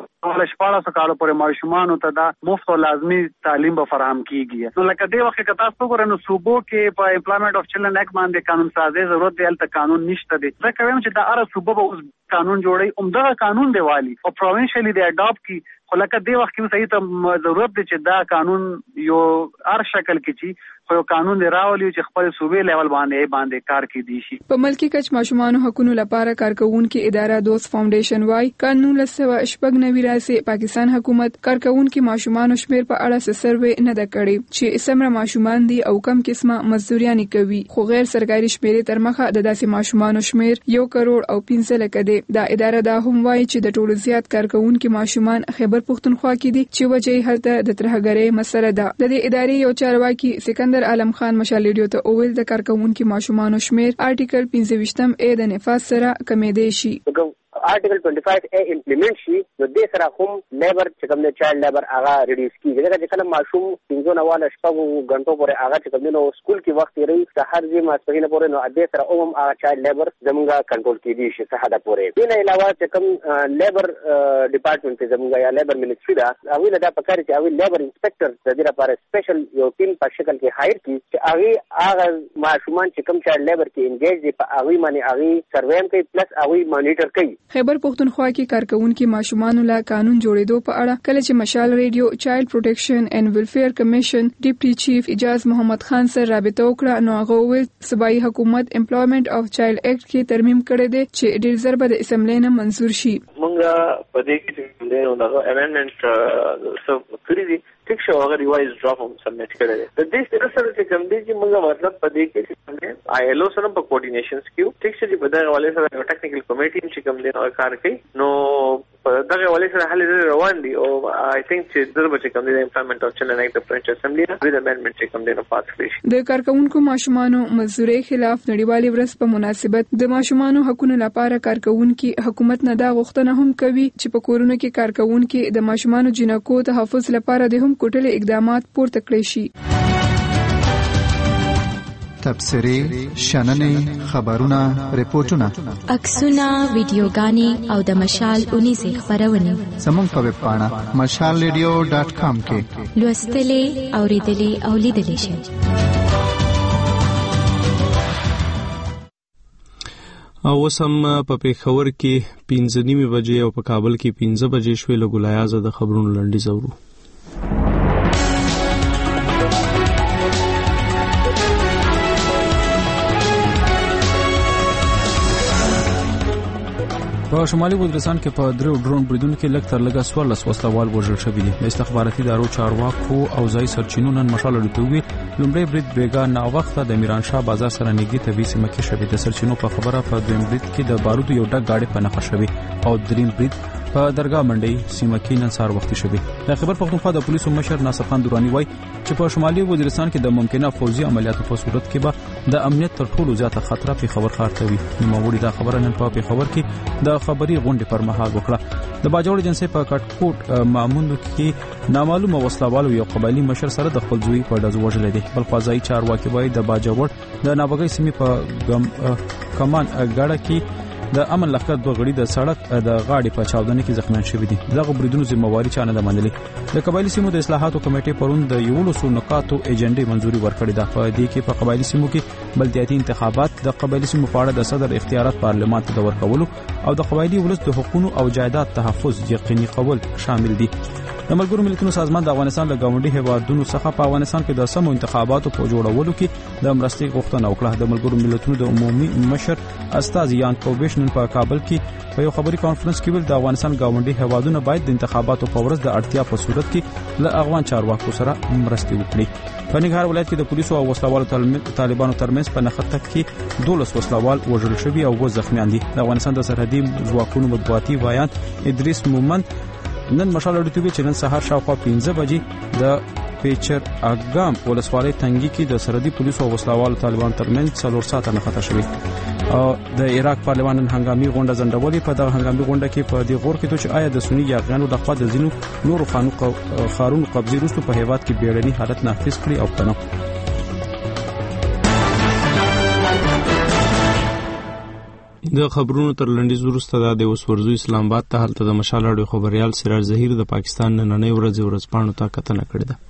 15 کالو پورې ماشومانو ته دا مفت او لازمي تعلیم به فراهم کیږي نو لکه د وخت کې تاسو ګورئ نو صوبو کې په امپلایمنت اف چلډرن اکټ باندې قانون سازي ضرورت دی الته قانون نشته دی ځکه وایم چې دا هر صوبه به اوس قانون جوړي عمده قانون دی والی او پروینشلی دی اډاپټ کی خو لکه د وخت کې صحیح ته ضرورت دی چې دا قانون یو هر شکل کې چی خو قانون دی راولي چې خپل صوبې لیول باندې کار کوي دي شي په ملکی کچ ماشومانو حقوقو لپاره کارکونکو اداره دوست فاونډیشن وايي قانون لسوه شپږ راسي پاکستان حکومت کارکونکو ماشومانو شمیر په اړه سروې نه د کړي چې سمره ماشومان دي او کم قسمه مزدورياني کوي خو غیر سرکاري شمیرې تر مخه د داسې ماشومانو شمیر 1 کروڑ او 15 لک دی دا اداره دا هم وايي چې د ټولو زیات کارکونکو ماشومان خیبر پختونخوا کې دي چې وجه هلته د ترهګرۍ مسله ده د دې ادارې یو چارواکي سکندر عالم خان مشال لیډیو ته اویل د کارکونکو ماشومانو شمیر آرټیکل 25A د نفاذ سره کمېدې شي آرټیکل 25A امپلیمنٹ شي نو د سره هم لیبر چې کوم د چایلډ لیبر هغه ریډیوس کیږي دا چې کله ماشوم 15 والا شپږ غنټو پورې هغه چې کوم نو سکول کې وخت لري چې هر ځای ماسپهینه پورې نو د سره هم هغه چایلډ لیبر زموږه کنټرول کیږي چې څه حدا پورې دې نه علاوه چې کوم لیبر ډپارټمنټ زموږه یا لیبر منسټری دا هغه له دا پکاري چې هغه لیبر انسپیکټر د دې لپاره سپیشل یو ټیم په شکل کې هایر کی چې هغه ماشومان چې کوم چایلډ لیبر کې انګیج دي په هغه باندې هغه سرویم کوي پلس هغه مانیټر کوي خیبر پختونخوا کې کارکونکو ماشومانو لا قانون جوړېدو په اړه کله چې مشال ریډیو چایلډ پروټیکشن اینڈ ویلفیر کمیشن ډیپټي چیف اجاز محمد خان سره رابطه وکړه نو هغه ویل صوبایي حکومت امپلایمنٹ اف چایلډ اکټ کې ترمیم کړی دی چې ډیر زر به د اسمبلی نه منزور شي مونږ په دې کې د نو امندمنت سب کړی دي ټیک شو هغه ریوایز ډراپ هم سبمټ کړی دی د دې سره سره چې کوم دي چې موږ مطلب په دې کې چې آی ایل او سره په کوارډینیشنز کې ټیک چې په دغه والي سره یو ټیکنیکل کمیټي چې کوم دي نو کار کوي نو په دغه والي سره حل روان دي او آی تھنک چې دربه چې کوم دي امپلایمنٹ اف چلډرن اکټ د فرنچ اسمبلی نه د امندمنت چې کوم دي نو پاس کړی د کارکونکو ماشومانو مزدوري خلاف نړیوالې ورځ په مناسبت د ماشومانو حقوقو لپاره کارکونکو حکومت نه دا غوښتنه هم کوي چې په کورونو کې کارکونکو د ماشومانو جنکو تحفظ لپاره د هم کوټلې اقدامات پورته کړی شي تبصرې، شننې، خبرونه، ریپورتونه، عکسونه، ویډیوګانې او د مشال اونیزې خبرونه زموږ په ویب پاڼه mashalradio.com کې لوستلې، اوریدلې او لیدلې شئ. او وسم په پیښور کې 5:30 بجې او په کابل کې 5 بجې شوې. له ګلایازه د خبرونو لنډیز اورو. په شمالي وزیرستان کې په درو ډرون بریدونو کې لږ تر لږه 14 وسلوال وژل شوي دي. د استخباراتي ادارو چارواکو او ځای سرچینو نن مشال لټوي. لومړی برید بیګا نا وخت د میران شاه بازار سره نږدې طبي سیمه کې شوی. د سرچینو په خبره په دویم برید کې د بارودو یو ډک گاډي په نښه شوی او دریم برید په درگاه منډي سیمه کې نن سهار وخت شوی. د خبر پختونخوا د پولیسو مشر ناصر خان دورانی وایي چې په شمالي وزیرستان کې د ممکنه فوزي عملیاتو په صورت کې به د امنیت تر ټولو زیاته خطر په خبر خارتوي. نوموړي دا خبره نن په خبر کې د خبري غونډې پر مهال وکړه. د باجوړ جنسي په کټکوټ ماموندو کې نامعلومه وسلوال یو قبایلی مشر سره د خپل ځوی په ډز وژل دي. بل قضایي چارواکي وایي د باجوړ د نابغي سیمې په کمان غاړه کې د امن لخر دوه غړي د سړک د غاړې په چاودنه کې زخمیان شوي دي. دغه بریدونو ذمہواری چا نه منلې. د قبایلی سیمو د اصلاحاتو کمیټې پرون د 11 نقاطو ایجنډې منځوري ورکړې ده. په دې کې په قبایلی سیمو کې بلدیاتي انتخابات، د قبایلی سیمو په اړه د صدر اختیارات پارلمان ته ورکولو او د قبایلی ولس د حقوقو او جایداد تحفظ یقیني کول شامل دي. د ملګرو ملتونو سازمان د افغانستان له ګاونډي هیوادونو څخه په افغانستان کې د سمو انتخاباتو په جوړولو کې د مرستې غوښتنه وکړه. د ملګرو ملتونو د عمومي مشر استاذ یان کوبیش نن په کابل کې په یو خبري کانفرنس کې ویل د افغانستان ګاونډي هیوادونو باید د انتخاباتو په ورځ د اړتیا په صورت کې له افغان چارواکو سره مرستې وکړي. په ننګرهار ولایت کې د پولیسو او وسلوالو طالبانو ترمنځ په نښته کې 12 وسلوال وژل شوي او 2 زخمیان دي. د افغانستان د سرحدي ځواکونو مطبوعاتي وایان ادریس مومند نن مشال لټوي چې نن سهار شاوخوا 15 بجې د پیچر اګام ولسوالۍ تنګي کې د سرحدي پولیسو او وسلوالو طالبانو ترمنځ 4 ساعته نښته شوې. او د عراق پارلمان نن هنګامي غونډه ځنډولې. په دغه هنګامي غونډه کې په دې غور کې چې آیا د سنی یاغیانو د خوا د زینو نورو خارونو قبضې وروسته په هیواد کې بیړني حالت نافذ کړي او کنه. د خبرونو تر لنډیز وروسته د وسورزو اسلام آباد ته هلته د مشال اړو خبريال سراج ظهیر د پاکستان نننۍ ورځپاڼو ته کتنه کړې ده.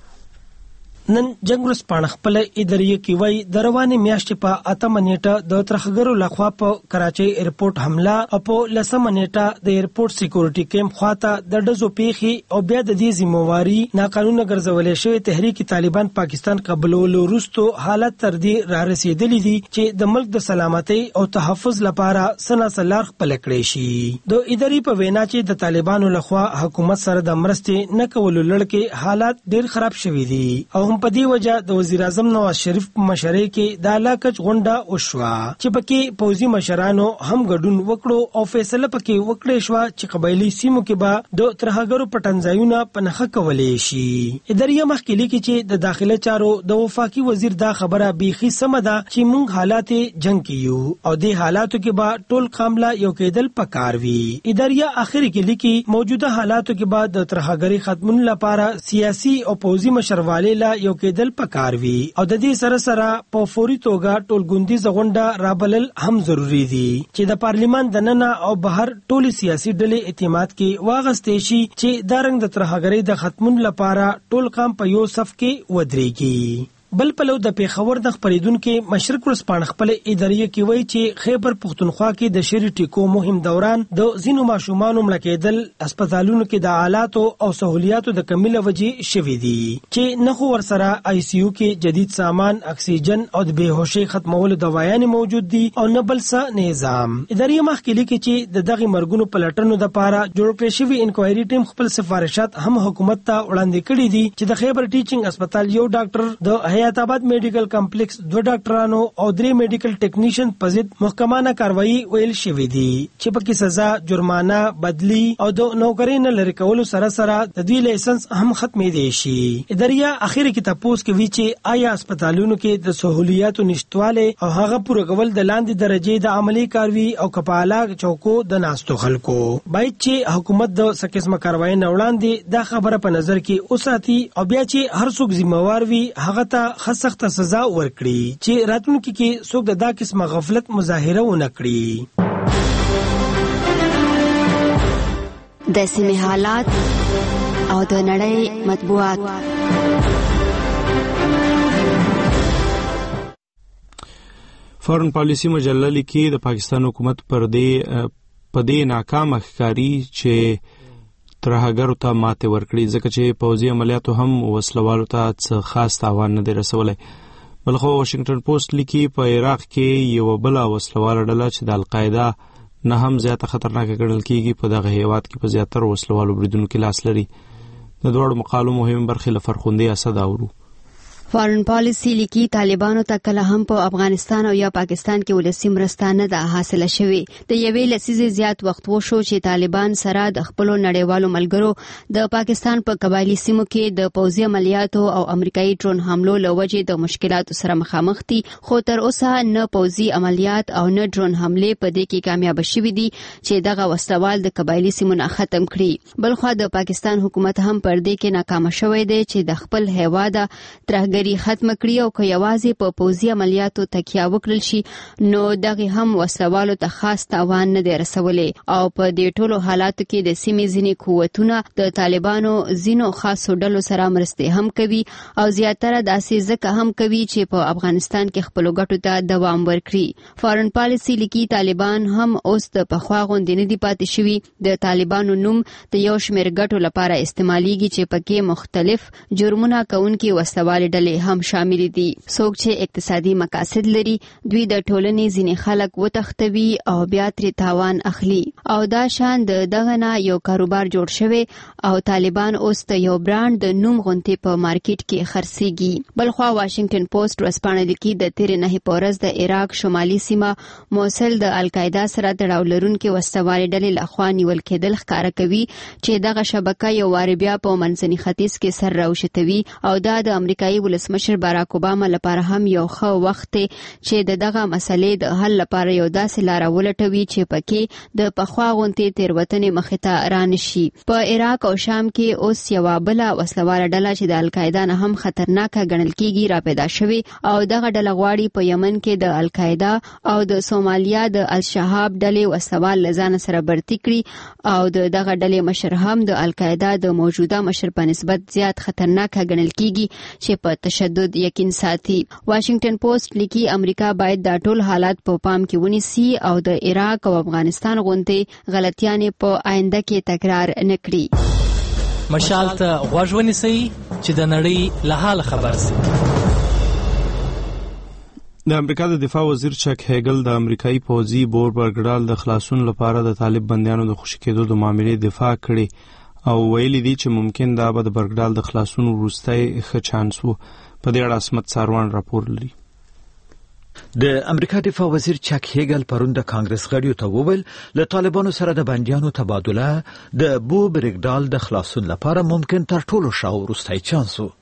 نن جنگ ورځپاڼه خپل ادارې کې وایي د روانې میاشتې په 8 نیټه د ترخګرو لخوا په کراچۍ ایرپورټ حمله او په 10 نیټه د ایرپورټ سکیورټي کیمپ خواته د ډزو پیښې او بیا د دې ذمہواری ناقانونه ګرځولې شوی تحریک طالبان پاکستان قبولولو وروسته حالت تر دې را رسیدلې دي چې د ملک د سلامتۍ او تحفظ لپاره سناسلار خپل کړی شي. د ادارې په وینا چې د طالبانو لخوا حکومت سره د مرستې نه کولو لړ کې حالات ډیر خراب شوي دي او په دې وجه د وزیر اعظم نواز شریف په مشرۍ کې د علاقه غونډه وشوه چې پکې پوځي مشرانو هم ګډون وکړو او فیصله پکې وکړې شو چې قبایلی سیمو کې به د ترهګرو پټنځایونه پنهخه کولې شي. ادارې مخکې لیکي چې د داخله چارو د وفاقي وزیر دا خبره بیخي سم ده چې موږ حالات جنگ کې یو او د حالاتو کې به ټول کامله یو کېدل پکار وي. ادارې اخر کې لیکي موجوده حالاتو کې به د ترهګری ختمون لپاره سیاسي او پوځي مشرواله لا یو کېدل پکار وي او د دې سره سره په فوري توګه ټولګوندي غونډه رابلل هم ضروری دي چې د پارلیمان د ننه او بهر ټولي سیاسي ډلې اعتماد کې واغستې شي چې دا رنګ د ترهګری د ختمون لپاره ټول کام په یو صف کې ودرېږي. بل پلو د پیښور د خبرېدونکو مشرق ورځپاڼه خپل ادارې کې وایي چې خیبر پختونخوا کې د شری ټیکو مهم دوران د زینو ماشومان مړه کېدل هسپتالونو کې د آلاتو او سہولیاتو د کمی له وجې شوي دي چې نه خو ورسره آی سی یو کې جدید سامان اکسیجن او د بهوشي ختمولو دوايان موجود دي او نه بل څه نظام. ادارې مخکې لیکي چې د دغه مرګونو پلټنو د لپاره جوړ کړی شوی انکوایري ټیم خپل سفارشات هم حکومت ته وړاندې کړي دي چې د خیبر ټیچینګ هسپتال یو ډاکټر د حیات آباد میډیکل کمپلیکس 2 ډاکټرانو او 3 میډیکل ټیکنیشن په ضد محکمانه کاروایی ویل شوې دي چې پکې سزا، جرمانه، بدلی او د نوکری نه لری کولو سره سره د دوی لایسنس هم ختمې دي شي. ادارې اخر کې تاسو کوي چې آیا هسپتالونو کې د سہولیاتو نشټواله او هغه پوره کول د لاندې درجه د عملی کاروي او کپاله چوکو د ناستو خلکو باید چې حکومت د سکسمه کاروایی نه وړاندې دا خبره په نظر کې اوساتي او بیا چې هر څوک ذمہوار وي هغه ته ته سخت سزا ورکړي چې راتلونکي کې څوک د دا قسمه غفلت مظاهره ونه کړي. د سیمې حالات او د نړۍ مطبوعات. فارن پالیسی مجله لیکي د پاکستان حکومت پر دې ناکام ښکاری چې ترهګرو ته ماته ورکړي ځکه چې پوځي عملیاتو هم وسلوالو ته څه خاص تاوان نه دی رسولی. بلخو واشنگټن پوسټ لیکي په عراق کې یو بل وسلواله ډله چې د القاعده نه هم زیاته خطرناکه ګڼل کیږي په دغه هیواد کې په زیاتره وسلوالو بریدونکو لاس لري. د دوړو مقالو مهم برخې له فرخوندې اسد اورو. فارن پالیسی لیکي طالبانو ته کله هم په افغانستان او یا پاکستان کې ولسی مرسته نه ده حاصله شوې. د یوې لسیزې زیات وخت وشو چې طالبان سره د خپل نړیوالو ملګرو د پاکستان په قبایلی سیمو کې د پوځي عملیاتو او امریکایي ډرون حملو له وجې د مشکلاتو سره مخامخ دي، خو تر اوسه نه پوځي عملیات او نه ډرون حمله په دې کې کامیاب شوي دي چې دغه وسوال د قبایلی سیمو نه ختم کړي. بلخو د پاکستان حکومت هم پر دې کې ناکام شوی دی چې د خپل هیواد ترهګري ختم کړي او که یوازې په پوځي عملیاتو تکیه وکړل شي نو دغه هم وسلوالو ته خاص تاوان نه دی رسولی. او په دې ټولو حالاتو کې د سیمې ځینې قوتونه د طالبانو ځینو خاصو ډلو سره مرستې هم کوي او زیاتره داسې ځکه هم کوي چې په افغانستان کې خپلو ګټو ته دوام ورکړي. فارن پالیسی لیکي طالبان هم اوس د پخوا غوندې نه دي پاتې شوي. د طالبانو نوم د یو شمېر ګټو لپاره استعمالیږي چې پکې مختلف جرمونه کوونکي وسلوالې ډلې هم شامل دي. څوک چې اقتصادي مقاصد لري دوی د ټولنې ځینې خلک وتښتوي او بیا ترې تاوان اخلي او دا شان دغه نه یو کاروبار جوړ شوی او طالبان اوس د یو برانډ د نوم غونټې په مارکیټ کې خرڅيږي. بلخوا واشنگټن پوسټ ورځپاڼه لیکي د تیر نه پورز د عراق شمالي سیمه موصل د القاعده سره تړاو لرونکي وسوالې ډلې لخوا نیول کېدل ښکاره کوي چې دغه شبکه یو وار بیا په منځني ختیځ کې سر راوشتوي او دا د امریکایي ولسمشر باراک اوباما لپاره هم یو ښه وخت چې دغه مسلې د حل لپاره یو داسې لار ولټوي چې پکې د پخوا غونټې تیروتنې مخې ته رانشي. په عراق او شام کې اوس یو بل وسلواله ډله چې د القاعده نه هم خطرناکه ګڼل کیږي را پیدا شوی او دغه ډله غواړي په یمن کې د القاعده او د سومالیا د الشهاب ډلې وسوال لزان سره برتی کړي او دغه ډلې مشر هم د القاعده د موجوده مشر په نسبت زیات خطرناکه ګڼل کیږي چې په تشدد یقین ساتي. واشنگټن پوسټ لیکي امریکا باید دا ټول حالات په پام کې ونیسي او د عراق او افغانستان غونډې غلطیانې په آینده کې تکرار نه کړي. مشال ته غوږ ونیسئ چې د نړۍ له حال خبر شي. د امریکا د دفاع وزیر چک هیګل د امریکایي پوځي بور برګډال د خلاصون لپاره د طالب بندیانو د خوشی کېدو د معاملې دفاع کړي او ویلي دي چې ممکن دا به د برګډال د خلاصون وروستی ښه چانس وو. په دې اړه اسمت ساروان راپور لري. د امریکا دفاع وزیر چک هیګل پرون د کانګرس غړیو ته وویل له طالبانو سره د بندیانو تبادله د بو برګډال د خلاصون لپاره ممکن تر ټولو ښه وروستی چانس وو.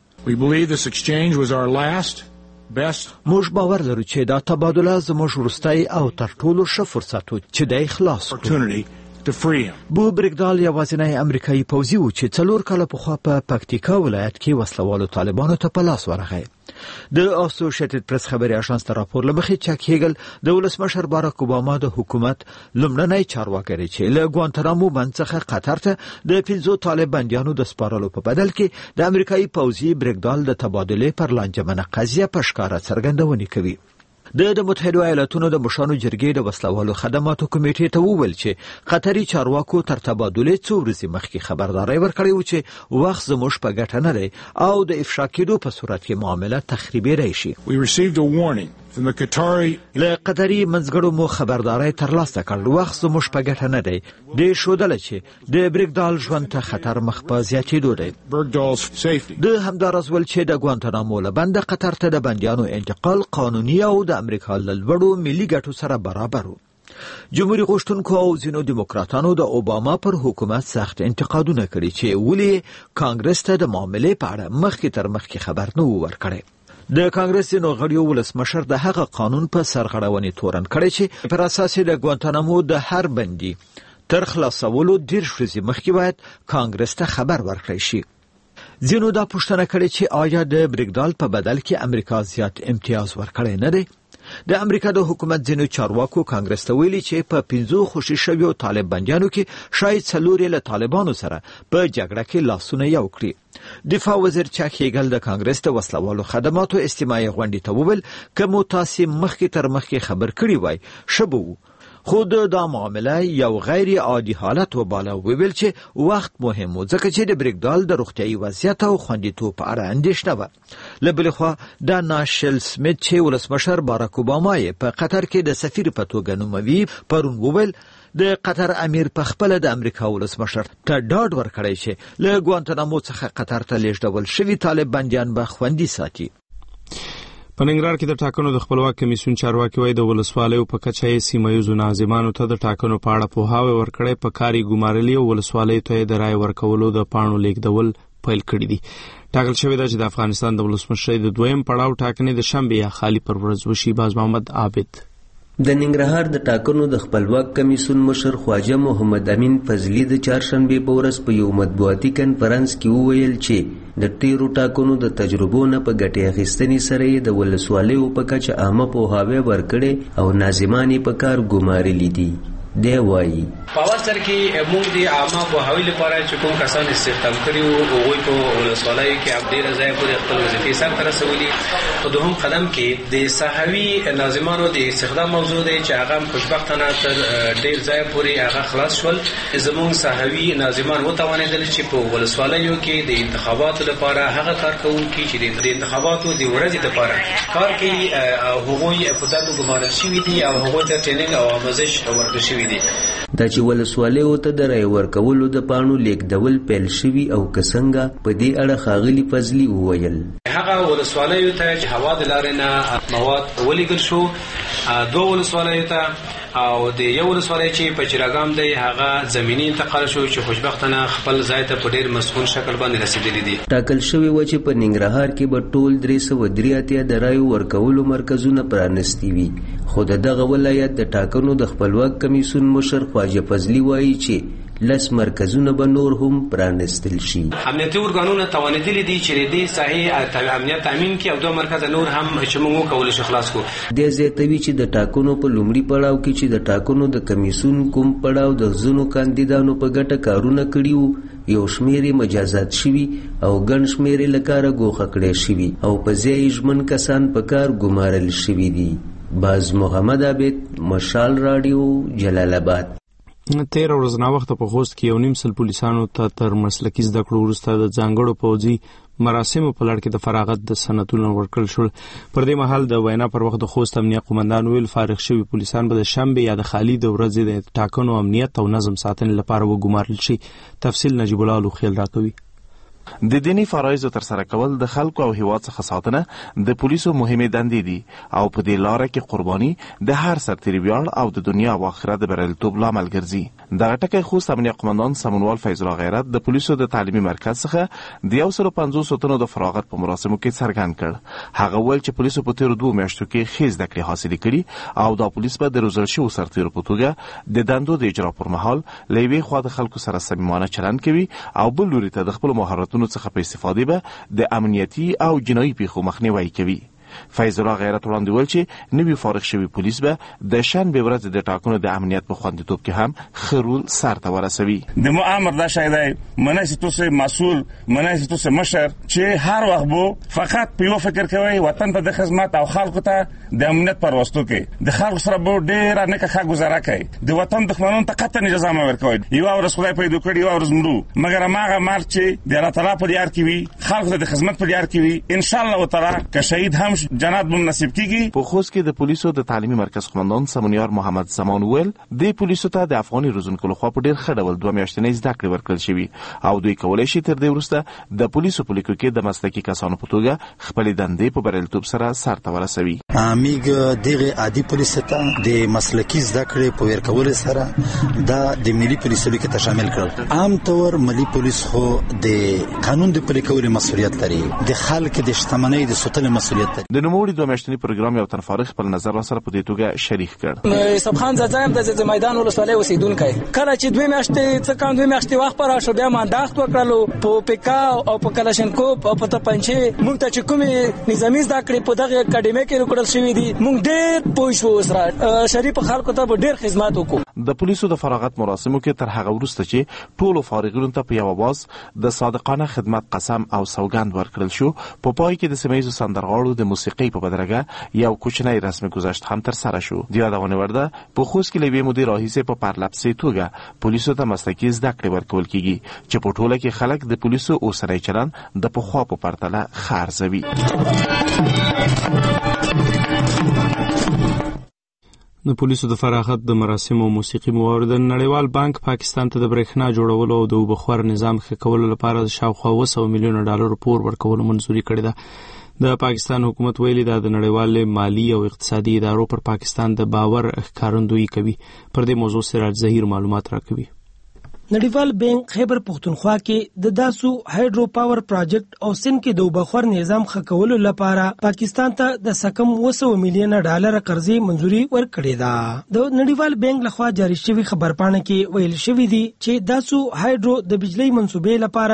موږ باور لرو چې دا تبادله زموږ وروستی او تر ټولو ښه فرصت و چې دی خلاص کړو. بو برګډال یوازینی امریکایي پوځي و چې 4 کاله پخوا په پکتیکا ولایت کې وسلوالو طالبانو ته په لاس ورغی. د اسوسییټډ پریس خبري اژانس ته راپور لمخې چک هیګل د ولسمشر باراک اوباما د حکومت لومړنی چارواکي چې له ګوانتانامو بند څخه قطر ته د 15 طالب بندیانو د سپارلو په بدل کې د امریکایي پوځي برګډال د تبادله پر لانجمنه قضیه په ښکاره څرګندونه کوي. د متحده ایالاتونو د مشرانو جرګې د وسلوالو خدماتو کمیټې ته وویل چې قطري چارواکو تر تبادله څو ورځې مخکې خبرداري ورکړې و چې وخت زموږ په ګټه نه دی او د افشا کېدو په صورت کې معامله تخریبي راشي. له قطري منځګړو مو خبرداري ترلاسه کړل وخت زموږ په ګټه نه دی. د شودل چې د برګډال ژوند ته خطر مخ په زیاتېدو دی. د همدارز ول چې د ګوانتانامو له بند قطر ته د بندیانو انتقال قانوني او د امریکا له لوړو ملي ګټو سره برابر و. جمهوریت غوښتونکو او ځینو دیموکراتانو د اوباما پر حکومت سخت انتقادونه کړي چې ولې کانګرس ته د معاملې په اړه مخکې تر مخکې خبر نه ورکړي. د کانګرس نو غړیو ولسمشر د هغه قانون په سرغړونې تورن کړی چې پر اساس د ګوانتانامو د هر بندي تر خلاصولو 10 ورځې مخکې باید کانګرس ته خبر ورکړي شي. ځینو دا پوښتنه کړې چې آیا د بریګدال په بدل کې امریکا زیات امتیاز ورکړی نه دی. د امریکا د حکومت ځینو چارواکو کانګرس ته ویلي چې په 15 خوشي شویو طالب بندیانو کې شاید 4 له طالبانو سره په جګړه کې لاسونه یو کړي. دفاع وزیر چاک هیګل د کانګرس د وسلوالو خدماتو استماعي غونډې ته وویل که مو تاسې مخکې تر مخکې خبر کړي وای شبو خود دا معامله یو غیر عادي حالت وباله. ویل چې وخت مهم و ځکه چې د بریګدال د روغتیايي وضعیت او خوندیتوب په اړه اندېښنه وه. له بلې خوا د ناشل سمیت چې ولسمشر باراک اوباما یې په قطر کې د سفیر په توګه نوموي پرون وویل د قطر امیر په خپل د امریکا ولسمشر ته ډاډ ورکړی چې له ګوانتنامو څخه قطر ته لیږدول شوي طالب بندیان به خوندي ساتي. په ننګرهار کې د ټاکنو د خپلواک کمیسیون چارواکي وایي د ولسوالیو په کچه یې سیمه ییزو ناظمانو ته د ټاکنو په اړه پوهاوی ورکړی، په کار یې ګمارلي او ولسوالیو ته د رایې ورکولو د پاڼو لیږدول پیل کړي دي. ټاکل شوی ده چې د افغانستان د ولسمشرۍ د دویم پړاو ټاکنې د شنبې یا خالي پر ورځ وشي. باز محمد عابد د ننګرهار د ټاکنو د خپلواک کمیسیون مشر خواجه محمد امین فضلی د چهارشنبې په ورځ په یو مطبوعاتي کنفرانس کې وویل چې د تیرو ټاکنو د تجربو نه په ګټې اخیستنې سره یې د ولسوالیو په کچه عامه پوهاوی ورکړی او ناظمان یې په کار ګمارلي دي. دی وایي په اول سر کې موږ د عامه پوهاوي لپاره چې کوم کسان استخدام کړي وو هغوی په ولسوالیو کې ډېره ځای پورې خپل وظیفې سرته رسولي. په دوهم قدم کې د صحوي ناظمانو د استخدام موضوع دی چې هغه خوشبختانه تر ډېر ځای پورې هغه خلاص شول. زموږ صحوي ناظمان وتوانېدل چې په ولسوالیو کې د انتخاباتو لپاره هغه کار کوونکي چې د انتخاباتو د ورځې لپاره کار کوي هغوی په دغه ګمارل شوي دي او هغوی ته ټریننګ او آموزش ورکړل شوي. دا چې ولسوالیو ته د رایې ورکولو د پاڼو لیږدول پیل شوي او که څنګه په دې اړه ښاغلي فضلي وویل هغه ولسوالیو ته چې هوا د لارې نه مواد ولیږل شو، 2 ولسوالیو ته او د یو ولسوالۍ چې په چراګام دی هغه زمینی انتقال شو چې خوشبختانه خپل ځای ته په ډیر مسکون شکل باندې رسیدلی دي. ټاکل شوی و چې په ننګرهار کې به ټول 383 د رایو ورکولو مرکزونه پرانستي وي، خو دغه ولایت د ټاکنو د خپلواک کمیسیون مشر خواجه فضلي وایي چې لس مرکزونه به نور هم پرانستل شي. امنیتي ارګانونه توانېدلي دي چې د صحیح امنیت تامین کړي او 2 مرکز نور هم چې موږ کولای شو خلاص کو. د زیاتوي چې د ټاکنو په لومړي پړاو کې چې د ټاکنو د کمیسیون کوم پړاو د ځینو کاندیدانو په ګټه کارونه کړي یو شمېر مجازات شوي او ګڼ شمېر له کاره ګوښه کړی شوي او په ځای ژمن کسان په کار ګمارل شوي دي. باز محمد عابد، مشال رادیو، جلال آباد. 13 ورځې وخت په خوست کې 1.5 پولیسانو ته تر مسلکي زده کړو وروسته د ځانګړو پوځي مراسمو په لړ کې د فراغت د سنتونو ورکړل شول. پر دې مهال د وینا پر وخت د خوست امنیه قومندان ویل فارغ شوي پولیسان به د شنبې یا د خالي د ورځې د ټاکنو امنیت او نظم ساتنې لپاره وګمارل شي. تفصیل نجیب الله لوخیل راکوي. د دینی فرایضو تر سره کول د خلکو او هیواد څخه ساتنه د پولیسو مهمه دندې دي او په دې لار کې قرباني د هر سرتیري ویاړ او د دنیا او آخرت د بریالیتوب لامل ګرځي. دغه ټکی خوست امنیه قومندان سمونوال فیض الله غیرت د پولیسو د تعلیمي مرکز څخه د 150 تنو د فراغت په مراسمو کې څرګند کړ. هغه ویل چې پولیسو په تیر 2 میاشتو کې ښې زده کړې حاصلې کړي او د پولیس په د روزل شویو سرتیرو په توګه د دندو د اجرا پر مهال له یوې خوا د خلکو سره صمیمانه چلند کوي او بل لوري ته د خپل مهارتونو څخه په استفاده به د امنیتي او جنایي پیښو مخنیوي کوي. فیض الله غیرت وړاندې ویل چې نوی فارغ شوی پولیس به د شنبې ورځ د ټاکنو د امنیت په خوندیتوب کې هم خرول سرته ورسوي. د مؤامر دا شاید مناسب توسه مسئول مناسب توسه مشر چې هر وخت بو فقط په یو فکر کوي وطن ته د خدمت او خلکو ته د امنیت پر واسطو کې د خلکو سره بو ډیر نه ښه گزاره کوي. د وطن دښمنانو ته قطعا اجازه مې ورکوي. یو ورځ خدای پیدا کړی یو ورځ مړو، مګر هغه مار چې د الله تعالی په یاد کې وي خلکو ته د خدمت په یاد کې وي ان شاء الله تعالی که شهید هم جنات بم نصیب کیږي. په خوست کې د پولیسو د تعلیمي مرکز قومندان سمونیار محمد زمان ویل د پولیسو ته د افغاني روزونکو لخوا په ډیر ښه ډول 2 میاشتې زده کړې ورکړل شوي او دوی کولای شي تر دې وروسته د پولیسو په لیکو کې د مسلکي کسانو په توګه خپل دندې په بریالیتوب سره سرته ورسوي. میګ دغه عادي پولیس ته د مسلکي زده کړې په ورکول سره د ملي پولیسو کې ته شامل کړل. عام طور ملي پولیس خو د قانون د پلي کولو مسؤلیت لري، د خلک د شتمنۍ د ساتلو مسؤلیت لري. د نوموړي 2 میاشتني پروګرام یو تن فارغ خپل نظر را سره په دې توګه شریک کړ. سبحان زایم د میدان ولسوالۍ اوسیدونکی کله چې 2 میاشتې څه کم 2 میاشتې وخت پر شو بیا مانداخت وکړلو په پیکا او په کلاشینکوف او په تپنچې موږ ته چې کومې نظامی زده کړې په دغه اکیډمي کې وکړل شوې دي موږ ډېر پوه شو سره شریف خلکو ته ډېر خدمات وکړو. د پولیسو د فراغت مراسمو کې تر هغه وروسته چې ټولو فارغینو ته په یو आवाज د صادقانه خدمت قسم او سوګند ورکړل شو. په پای کې د سیمه‌ییزو سندرغاړو د موسیقۍ په بدرګه یو کوچنی رسمي گذشت هم تر سره شو. د یادونه ورده په خوست کې لوی مدیر راهیسه په پرلپسې توګه پولیسو ته مسلکي زده کړې ورکول کیږي چې په ټوله کې خلک د پولیسو اوسنی چلن د پخوا په پرتله خارزوي. د پولیسو د فراغت د مراسمو موسیقي موارد نړیوال بانک پاکستان ته د برېښنا جوړولو او د اوبخور نظام ښه کولو لپاره شاوخوا 200 میلیون ډالر پور ورکولو منځوري کړې ده. د پاکستان حکومت ویلي دا د نړیوال مالی او اقتصادي ادارو پر پاکستان د باور ښکارندویي کوي. پر دې موضوع سراج ظهیر معلومات راکوي. نړیوال بانک خیبر پختونخوا کې د داسو هایډرو پاور پروجیکټ او سن کې د اوبخور نظام ښه کولو لپاره پاکستان ته د سکم 200 میلیون ډالر قرضې منځوري ورکړې ده. د نړیوال بانک لخوا جاری شوی خبرپاڼه کې ویل شوی دی چې داسو هایډرو د بجلی منصوبې لپاره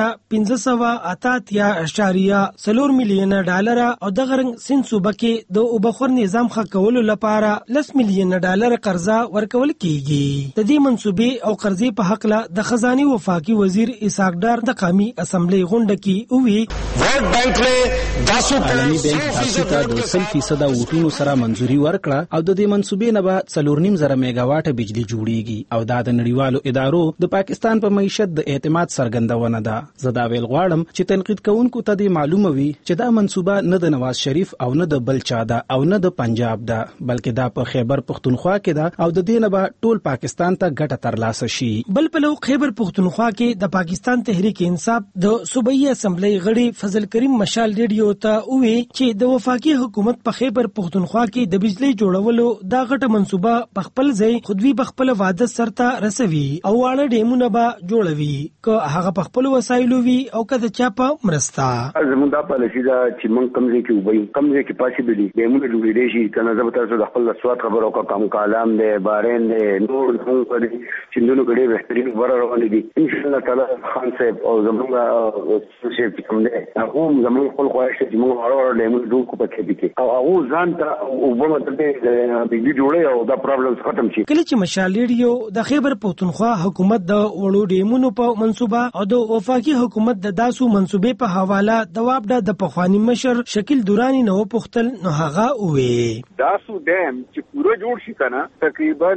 1588.4 میلیون ډالر او د غرنګ سن صوبه کې د اوبخور نظام ښه کولو لپاره 10 میلیون ډالر قرضه ورکول کیږي. د دې منصوبې او قرضې په حق له د خزاني وفاقي وزیر اسحاق ډار د قومي اسمبلی غونډه کې وی ورلد بانک له عالمي بانک تاسو ته د 100% وټونو سره منځوري ورکړه او د دې منصوبې نه به 4.5 میگاواټ بجلی جوړیږي او دا د نړیوالو ادارو د پاکستان په معیشت د اعتماد څرګندونه ده. زه دا ویل غواړم چې تنقید کوونکو ته د معلومه وي چې دا منصوبه نه د نواز شریف او نه د بل چا ده او نه د پنجاب ده بلکې دا په خیبر پختونخوا کې ده او د دې نه به ټول پاکستان ته ګټه ترلاسه شي. بل په خیبر پختونخوا کې د پاکستان تحریک انصاف د صوبایي اسمبلی غړي فضل کریم مشال ریډیو ته وی چې د وفاقي حکومت په خیبر پختونخوا کې د بجلی جوړولو دا غټه منصوبه په خپل ځای خودوی په خپل وعده سرته رسوي او واړه ډیمونه به جوړوي که هغه په خپل وسایلو وي او که د چا په مرسته. زموږ دا پالیسي ده چې موږ کمزې کې وبای کمزې کې پاسبلی ډیمونه جوړېږي شي کنه زه به تاسو د خپل سواد خبرو کوم کالام دی بارین دی نور هم کړي چې نو کړي بهترین روان دي ان شاء الله تعالی خان صاحب او زموږ شیف کوم دی هغه زموږ خپل خواهش چې موږ اړه له موږ کو پکې دي او هغه ځان ته وبمه ته د جوړي او دا پرابلم ختم شي. کله چې مشال ریډیو د خیبر پختونخوا حکومت د وړو ډیمونو په منصوبه او د وفاقي حکومت د داسو منصوبې په حواله جواب د پخوانی مشر شکیل دورانی نو پختل نو هغه وې داسو ډیم چې پوره جوړ شي کنه تقریبا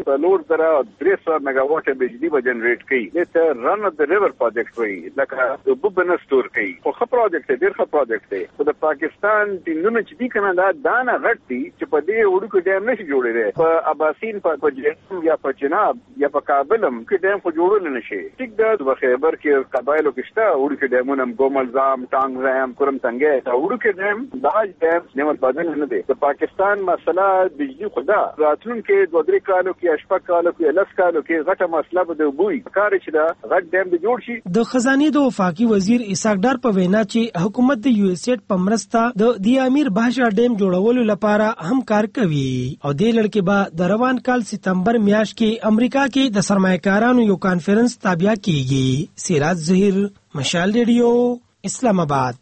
300 میگاواټ بجلی به جنریټ کوي. ته رن اف د ریور پروجیکټ وی لکه د بوبنه سٹور کوي خو ښه پروجیکټ دی ډېر ښه پروجیکټ دی خو د پاکستان ټینګونه چې دي کنه دا دانه غټ دي چې په دې وړو کې ډیم نشي جوړېږي په اباسین په جنوب یا په چناب یا په کابلم کې ډیم خو جوړول نشي. ټیک دا د خیبر کې قبایلو کې شته وړو کې ډیمونه ګوملزام ټانګزام کرم څنګه دا وړو کې ډیم دا ډیم نعمت بدل نه دی. د پاکستان مسله بجلی خدا راتلونکي 2-3 کالو کې اشپک کالو کې 10 کالو کې غټه مسله به وي کار چې دا غټ ډیم به جوړ شي. د خزانه د وفاقي وزیر اسحاق ډار په وینا چې حکومت د یو اس ایډ په مرسته د امیر باشا ډیم جوړولو لپاره هم کار کوي او د لړکې به د روان کال ستمبر میاشت کې امریکا کې د سرمایه‌کارانو یو کانفرنس تابع کیږي. سراج ظهیر مشال ریډیو اسلام آباد.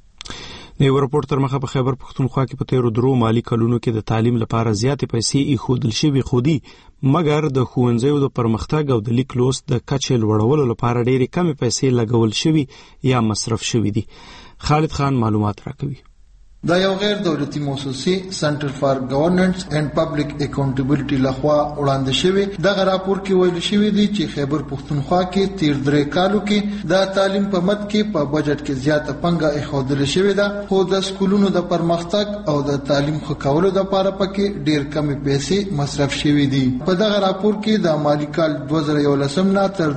یو رپورټ تر مخه په خیبر پختونخوا کې په 13 مالی کلونو کې د تعلیم لپاره زیاتې پیسې ایښودل شوې خودي مګر د ښوونځیو د پرمختګ او د لیک لوست د کچې لوړولو لپاره ډېرې کمې پیسې لګول شوې یا مصرف شوې دي. خالد خان معلومات راکوي. دا یو غیر دولتي موسسه سنټر فار گورننس اینڈ پبلک اکاونټیبিলিټي لخوا وړاندې شوی دغه راپور کې ویل شوی دی چې خیبر پختونخوا کې 13 کالو کې د تعلیم په مد کې په بجټ کې زیاته پنګه ایښودل شوی ده خو د سکولونو د پرمختګ او د تعلیم ښه کولو لپاره پکې ډیر کم پیسې مصرف شوی دي. په دغه راپور کې د مالی کال 2011 نه تر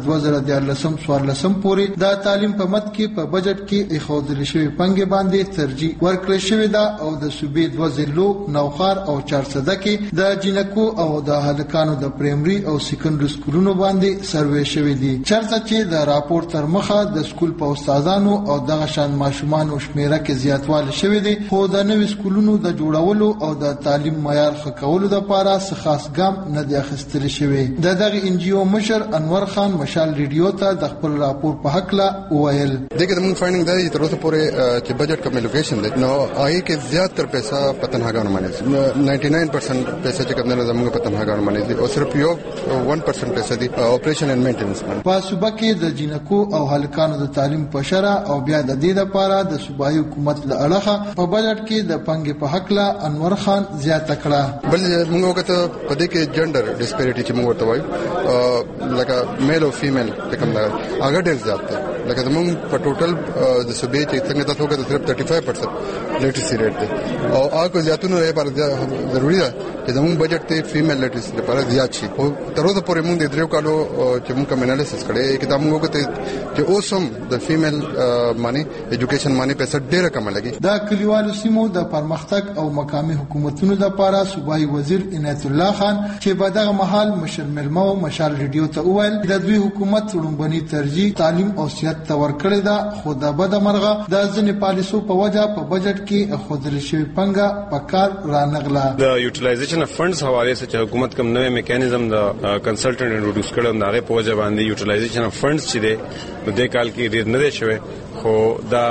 2014 پورې د تعلیم په مد کې په بجټ کې ایښودل شوی پنګه باندې ترجیح ورکړل شوې ده او د صوبې 2 ضلعو نوخار او چارسده کې د جنکو او د هلکانو د پرایمري او سیکنډري سکولونو باندې سروې شوې دي. چرته چې د راپور تر مخه د سکول په استادانو او دغه شان ماشومان شمیره کې زیاتوالی شوی دی، خو د نوي سکولونو د جوړولو او د تعلیم معیار ښه کولو لپاره څه خاص ګام نه دی اخیستل شوی. د دغه ان جی او مشر انور خان مشال ریډیو ته د خپل راپور په حق لا وویل. دغه موږ فایندینګ دی تر اوسه پورې چې بجټ کوم الوکیشن دی نو آی کې زیات تر پیسې پتنهاګانو باندې 99% پیسې چې کوم نه زموږ پتنهاګانو باندې دي او صرف یو 1% پیسې دي اپریشن اینڈ مینټیننس باندې. په صوبه کې د جنکو او هلکانو د تعلیم په شرع او بیا د دې لپاره د صوبایي حکومت له اړخه په بجټ کې د پنګ په حق لا انور خان زیاته کړه. بل موږ وکړه په دې کې جندر ډیسپیریټي چې موږ ورته وایو لکه میل او فیمیل کوم دا هغه ډېر زیات دی. لکه زموږ په ټوټل د صوبې چې څنګه تاسو وکړه صرف 35% لیټریسي ریټ دی او هغه زیاتونو لپاره ضروری ده چې زموږ بجټ ته فیمیل لیټریسي لپاره زیات شي. او تر اوسه پورې موږ د 3 کالو چې موږ کوم انالیسس کړی کې دا موږ وکړه چې اوسم د فیمیل مانی ایجوکیشن مانی پیسې ډېر کم لګي. دا کلیوالو سیمو د پرمختګ او مقامي حکومتونو لپاره صوبایي وزیر عنایت الله خان چې په دغه مهال مشر ملمو مشال ریډیو ته وویل د دوی حکومت لومبني ترجیح تعلیم او صحت ته ورکړی دا، خو د بد مرغه د ځینې پالیسو په وجه په بجټ کې خودل شوی پنګه په کار رانغله. د یوټیلایزیشن اف فندز حواله سره چې حکومت کوم نوې میکانیزم د کنسلټنټ انټروډوس کړو دا په وجه باندې یوټیلایزیشن اف فندز چې د دې کال کې ډیر نه دی شوی، خو دا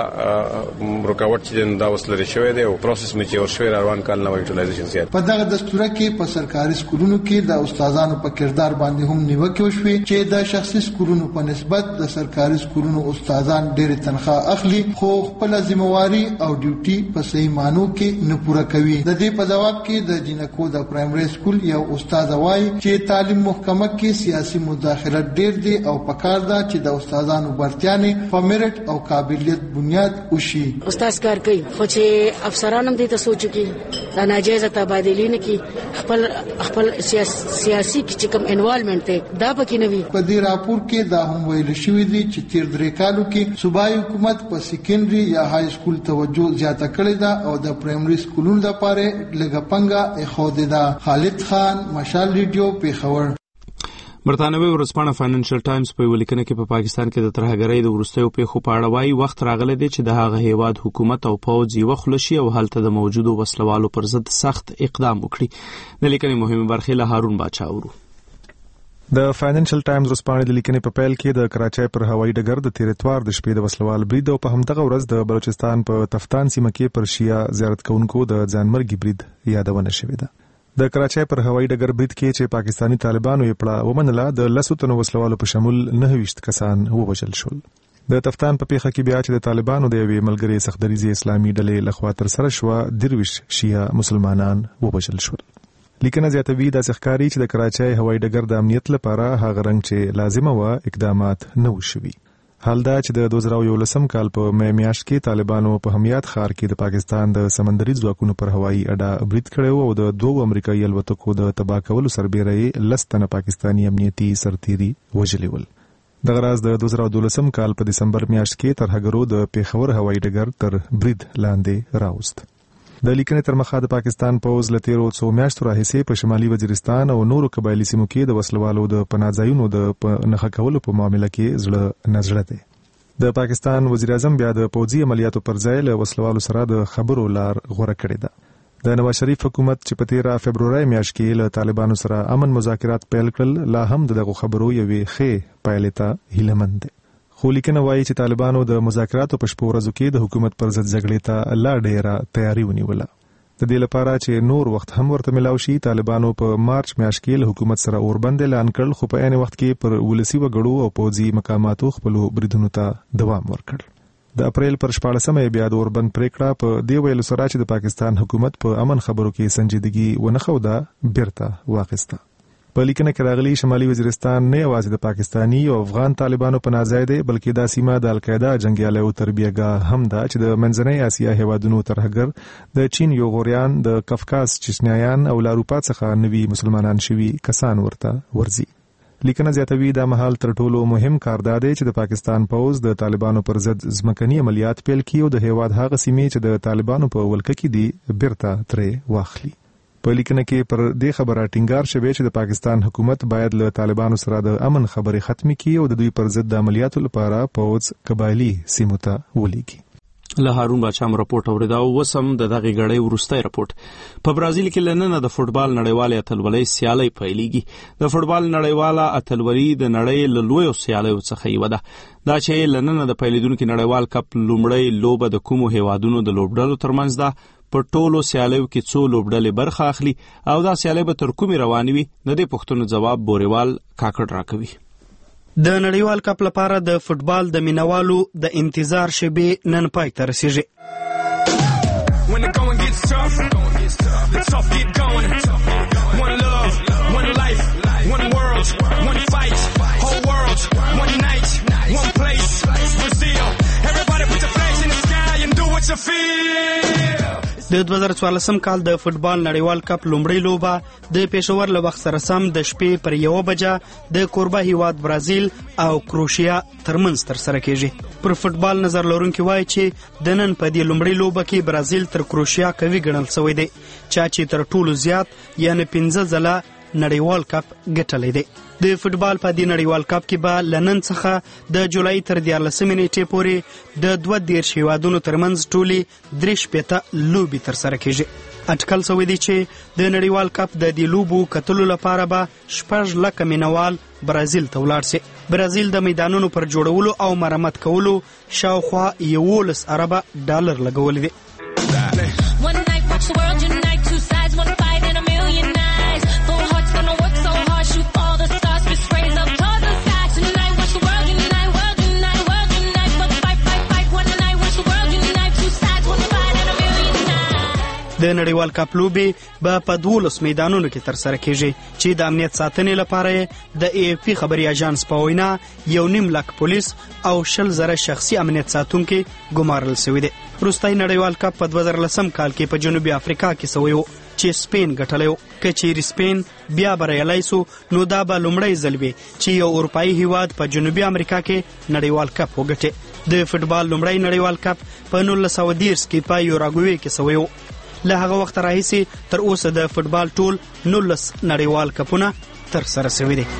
رکاوټ چې دا وسلري شوی دی او پروسس می چې ور شوی روان کال نو یوټیلایزیشن زیات. په دغه دستور کې په سرکاري سکولونو کې د استادانو په کردار باندې هم نیوکه وشوي چې د شخصي سکولونو په نسبت د سرکاري سکولونو استادان ډېر تنخواه اخلي خو خپل ذمہواری او ډیوټي په صحیح مانو کې نه پوره کوي. د دې په جواب کې د جنکو د پرایمري سکول یو استاد وایي چې تعلیم محکمه کې سیاسي مداخلت ډېر دی او پکار ده چې د استادانو برتیانه په میرټ او قابلیت بنیاد وشي. استاد کار کوي خو چې افسرانو دې ته سوچ کې دا ناجایز تبادلی نه کی خپل سیاسي چې کوم انوالومنت دی دا پکې نه وي. په دې راپور کې دا هم ویل شوی دی چې تیر 3 کالو کې صوبایي حکومت په سیکنډري یا های سکول توجه زیاته کړې ده او د پرایمري سکولونو لپاره لږه پنګه اخوده ده. خالد خان مشال ریډیو پیښور. برتانوي ورځپاڼه فاینانشل ټایمز په ولیکنه کې په پاکستان کې د ترهګرۍ د وروستیو پیښو په اړه وایي وخت راغلی دی چې د هغه هیواد حکومت او پوځ یو خلشي او هلته د موجودو وسلوالو پر ضد سخت اقدام وکړي. د لیکنې مهمه برخه له هارون باچا اورو. د فاینانشل ټایمز ورځپاڼې د لیکنې په پیل کې د کراچۍ پر هوایي ډګر د تیر اتوار د شپې د وسلوال برید او په همدغه ورځ د بلوچستان په تفتان سیمه کې پر شیا زیارت کوونکو د ځانمرګي برید یادونه شوې ده. د کراچۍ پر هوایي ډګر برید کې چې پاکستانی طالبانو یې پړه ومنله د 10 تنو وسلوالو په شمول 29 کسان ووژل شول. د تفتان په پیښه کې بیا چې د طالبانو د یوې ملګري سختدریزي اسلامي ډلې لخوا تر سره شو 23 شیعه مسلمانان ووژل شول. لیکنه زیاتوي د ښکاری چې د کراچۍ هوایي ډګر د امنیت لپاره هغه رنګ چې لازمه و اقدامات نه وشوي. حال دا چې د 2011 کال په مې میاشت کې طالبانو په همیات ښار کې د پاکستان د سمندري ځواکونو پر هوایي اډه برید کړی او د 2 امریکایي الوتکو د تباه کولو سربېره یې 10 تنه پاکستانی امنیتي سرتیري وژلي ول. دغه راز د 2012 کال په دسمبر میاشت کې ترهګرو د پیښور هوایي ډګر تر برید لاندې راوست. د لیکنې تر مخه د پاکستان پوځ له تیرو څو میاشتو راهیسې په شمالي وزیرستان او نورو قبایلي سیمو کې د وسلوالو د پناهځایونو د نښه کولو په معامله کې زړه نزړه دی. د پاکستان وزیر اعظم بیا د پوځي عملیاتو پر ځای له وسلوالو سره د خبرو لار غوره کړې ده. د نواز شریف حکومت چې په 13 فبروري میاشت کې له طالبانو سره امن مذاکرات پیل کړل لا هم دغه خبرو یوې ښې پایلې ته هیلهمند دي. خو لیکنه وایي چې طالبانو د مذاکراتو په شپو ورځو کې د حکومت پر ضد جګړې ته لا ډیره تیاری ونیوله. د دې لپاره چې نور وخت هم ورته ملاو شي طالبانو په مارچ میاشت کې له حکومت سره اوربند اعلان کړل خو په عین وخت کې پر ولسی وګړو او پوځي مقاماتو خپل بریدونو ته دوام ورکړ. د اپریل پر 14مه بیا د اوربند پریکړه په دی ویلو سره چې د پاکستان حکومت په امن خبرو کې سنجیدګي ونه خوده بیرته واخیسته. په لیکنه کې راغلي شمالي وزیرستان نه یوازې د پاکستانی او افغان طالبانو په نازای دی بلکې دا سیمه د القاعده جنگیالیو تربیهګاه هم ده چې د منځنۍ اسیا هیوادونو ترهګر د چین یو غوریان د کفکاس چچنیایان او لاروپا څخه نوي مسلمانان شوي کسان ورته ورزي. لیکنه زیاتوي د مهال تر ټولو مهم کار دا دی چې د پاکستان پوز د طالبانو پر ضد ځمکني عملیات پیل کړي او د هیواد هغه سیمې چې د طالبانو په ولکه کې دي بیرته ترې واخلي. په لیکنه کې پر دې خبره ټینګار شوی چې د پاکستان حکومت باید له طالبانو سره د امن خبرې ختمې کړي او د دوی پر ضد د عملیاتو لپاره پوز قبایلی سیمو ته ولېږي. له هارون بچام راپورټ اوریدا او وسم د دغه غړې ورستۍ راپورټ په برازیل کې لننه د فوتبال نړیوالې اتلولۍ سیالي پیلېږي. د فوتبال نړیواله اتلولۍ د نړۍ له لویو سیالیو څخه یو ده. دا چې لننه د پیلېدونکو نړیوال کپ لومړی لوبه د کومو هیوادونو د لوبډلو ترمنځ ده. په ټولو سیالیو کې څو لوبډلې برخه اخلي او دا سیالي به تر کومې روانې وي، د دې پوښتنو جواب بوريوال کاکړ راکوي. د نړیوال کپ لپاره د فوتبال د مینوالو د انتظار شیبې نن پای ته رسیږي. د 2014 کال د فوتبال نړیوال کپ لومړی لوبه د پېښور له وخت سره سم د شپې پر 1 بجه د کوربه هیواد برازیل او کروشیا ترمنځ تر سره کېږي. پر فوتبال نظر لرونکي وایي چې د نن په دې لومړی لوبه کې برازیل تر کروشیا قوي ګڼل شوی دی، چې تر ټولو زیات یعنی 15 ځله نړیوال کپ ګټلی دی. د فوتبال په دې نړیوال کپ کې به لنن څخه د جولای تر 14 نیټې پورې د 22 هیوادونو ترمنځ ټولي 3 لوبي تر سره کېږي. اټکل شوی دی چې د نړیوال کپ د دې لوبو کتلو لپاره به 6 لک مینوال برازیل ته ولاړ شي. برازیل د میدانونو پر جوړولو او مرمت کولو شاوخوا 11 ارب ډالر لګولې دي. د نړیوال کپ لوبې به په 12 میدانونو کې تر سره کېږي چې د امنیت ساتنې لپاره د AFP خبري اژانس په وینا 1.5 لک پولیس او 20,000 شخصي امنیت ساتونکي ګمارل شوي دي. وروستی نړیوال کپ په 2010 کال کې په جنوبي افریقا کې شوی و چې سپین ګټلی و. که چیرې سپین بیا بریالی سو نو دا به لومړی ځل وي چې یو اروپایي هیواد په جنوبي امریکا کې نړیوال کپ وګټي. د فوتبال لومړی نړیوال کپ په 1930 کې په یوراګوي کې شوی و. له هغه وخت راهیسې تر اوسه د فوتبال ټول 19 نړیوال کپونه تر سره شوي دي.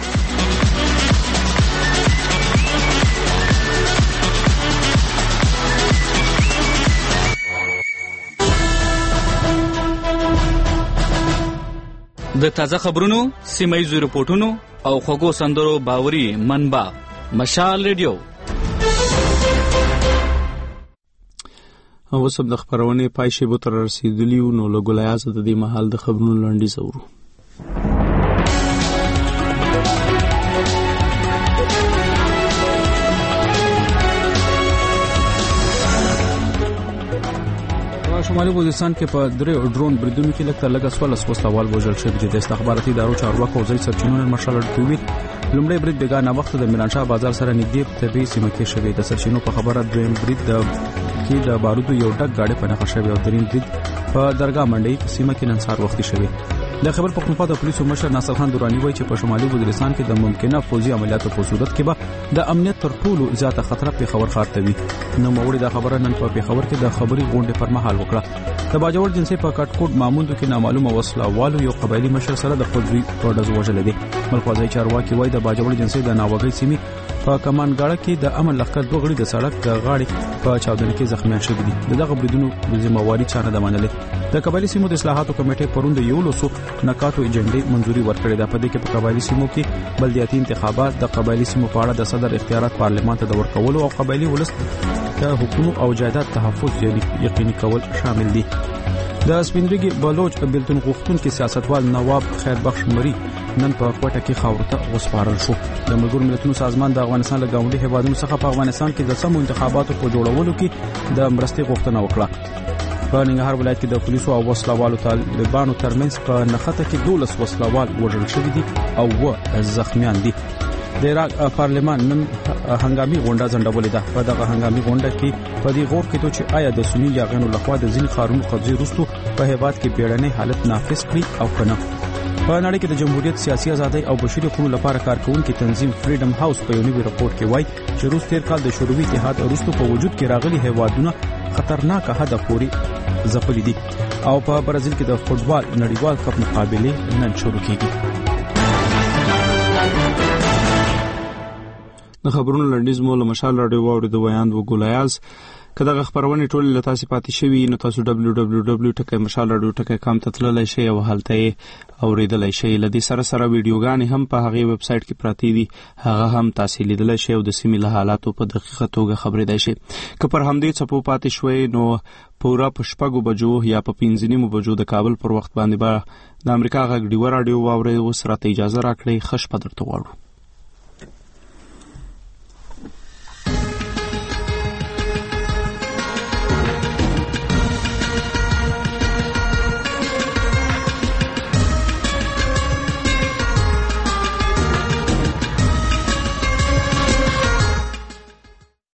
د تازه خبرونو، سیمایي رپورټونو او خوږو سندرو باوري منبع مشال ریډیو. او سب د خبرونه پای شی بو تر رسیدلی نو لګولای د دې محل د خبرونو لاندې زورو. شمالي وزیرستان کې په درې ډرون بریدونو کې لکه لږه 16 وسلوال وژل شوي دي. د استخباراتي ادارو چارواکو او ځای سرچینو مشال ورکوي. لومړی برید بیګانه وخت د میرانشاه بازار سره نږدې طبي سیمه کې شوی. د سرچینو په خبره دریم برید کې د بارودو یو ډک گاډي په نښه شوی او دریم برید په درګاه منډي سیمه کې نن سهار وختي شوی. د خبر پختونخوا د پولیسو مشر ناصر خان دورانی وایي چې په شمالي وزیرستان کې د ممکنه فوزي عملیاتو په صورت کې به د امنیت تر ټولو زیاته خطر په خبر خاطر وي. نو موړي د خبره نن په خبر کې د خبري غونډې پر مهال وکړه. د باجوړ جنسي په کټکوټ ماموندو کې نامعلومه وسله والو یو قبایلی مشر سره د خپل دوی په ډز وژل دي. ملکوازي چارواکي وایي د باجوړ جنسي د ناوګي سیمې په کمانګاړه کې د امن لخر دوه غړي د سړک د غاړې په چاودنه کې زخمیان شوي دي. دغه بریدونو ذمہواری چا نه منلې. د قبایلی سیمو د اصلاحاتو کمیټې پروند یو لوسو نکاتو ایجنډې منځوري ورکړې ده. په دې کې په قبایلی سیمو کې بلدیاتي انتخابات، د قبایلی سیمو په اړه د صدر اختیارات پارلمان ته د ورکولو او قبایلی ولس د حقوقو او جایداد تحفظ یقیني کول شامل دي. د سپینریګي بلوچ بیلتون غوښتونکو سیاستوال نواب خیر بخش مری نن په کوټه کې خاورته وسپارل شو. د ملګرو ملتونو سازمان د افغانستان له گاونډي هیوادونو څخه په افغانستان کې د سمو انتخاباتو په جوړولو کې د مرستې غوښتنه وکړه. په ننګرهار ولایت کې د پولیسو او وسلوالو طالبانو ترمنځ په نښته کې 12 وسلوال وژل شوي دي او 2 زخمیان دي. د عراق پارلمان نن هنګامي غونډه ځنډولې ده. په دغه هنګامي غونډه کې په دې غور کې چې آیا د سنی یاغانو لخوا د ځین قانون قبضه وروسته په هیواد کې بیړنی حالت نافذ کړي او کنه. په نړۍ کې د جمهوریت سیاسي ازادۍ او بشري حقوقو لپاره کارکونکو تنظیم فریډم هاوس په یو نوي راپور کې وایي چې روس تیر کال د شوروي اتحاد وروسته په وجود کې راغلي هیوادونه خطرناک حد پورې ځپلي دي او په برازیل کې د فوټبال نړیوال کپ مقابله نن شروع کیږي. د خبرونو لنډیز مو له مشال راډیو واورید ویاند وګولایاز کله خبرونه ټول له تاسو پاتې شوی نو تاسو www.mashalradio.com ته تللی شئ او هلته اوریدلای شئ. لدې سره ویډیوګانې هم په هغه ویب سټ کې پراته دي هغه هم تاسو لیدلای شئ او د سیمې له حالاتو په دقیقه توګه خبرېدای شئ. که پر همدې څپو پاتې شوي نو پورا په 6 بجو یا په 5 بجو د کابل پر وخت باندې د امریکا غږ ډیو رادیو واوري اوس راته اجازه راکړئ. خوش پدرته غواړو.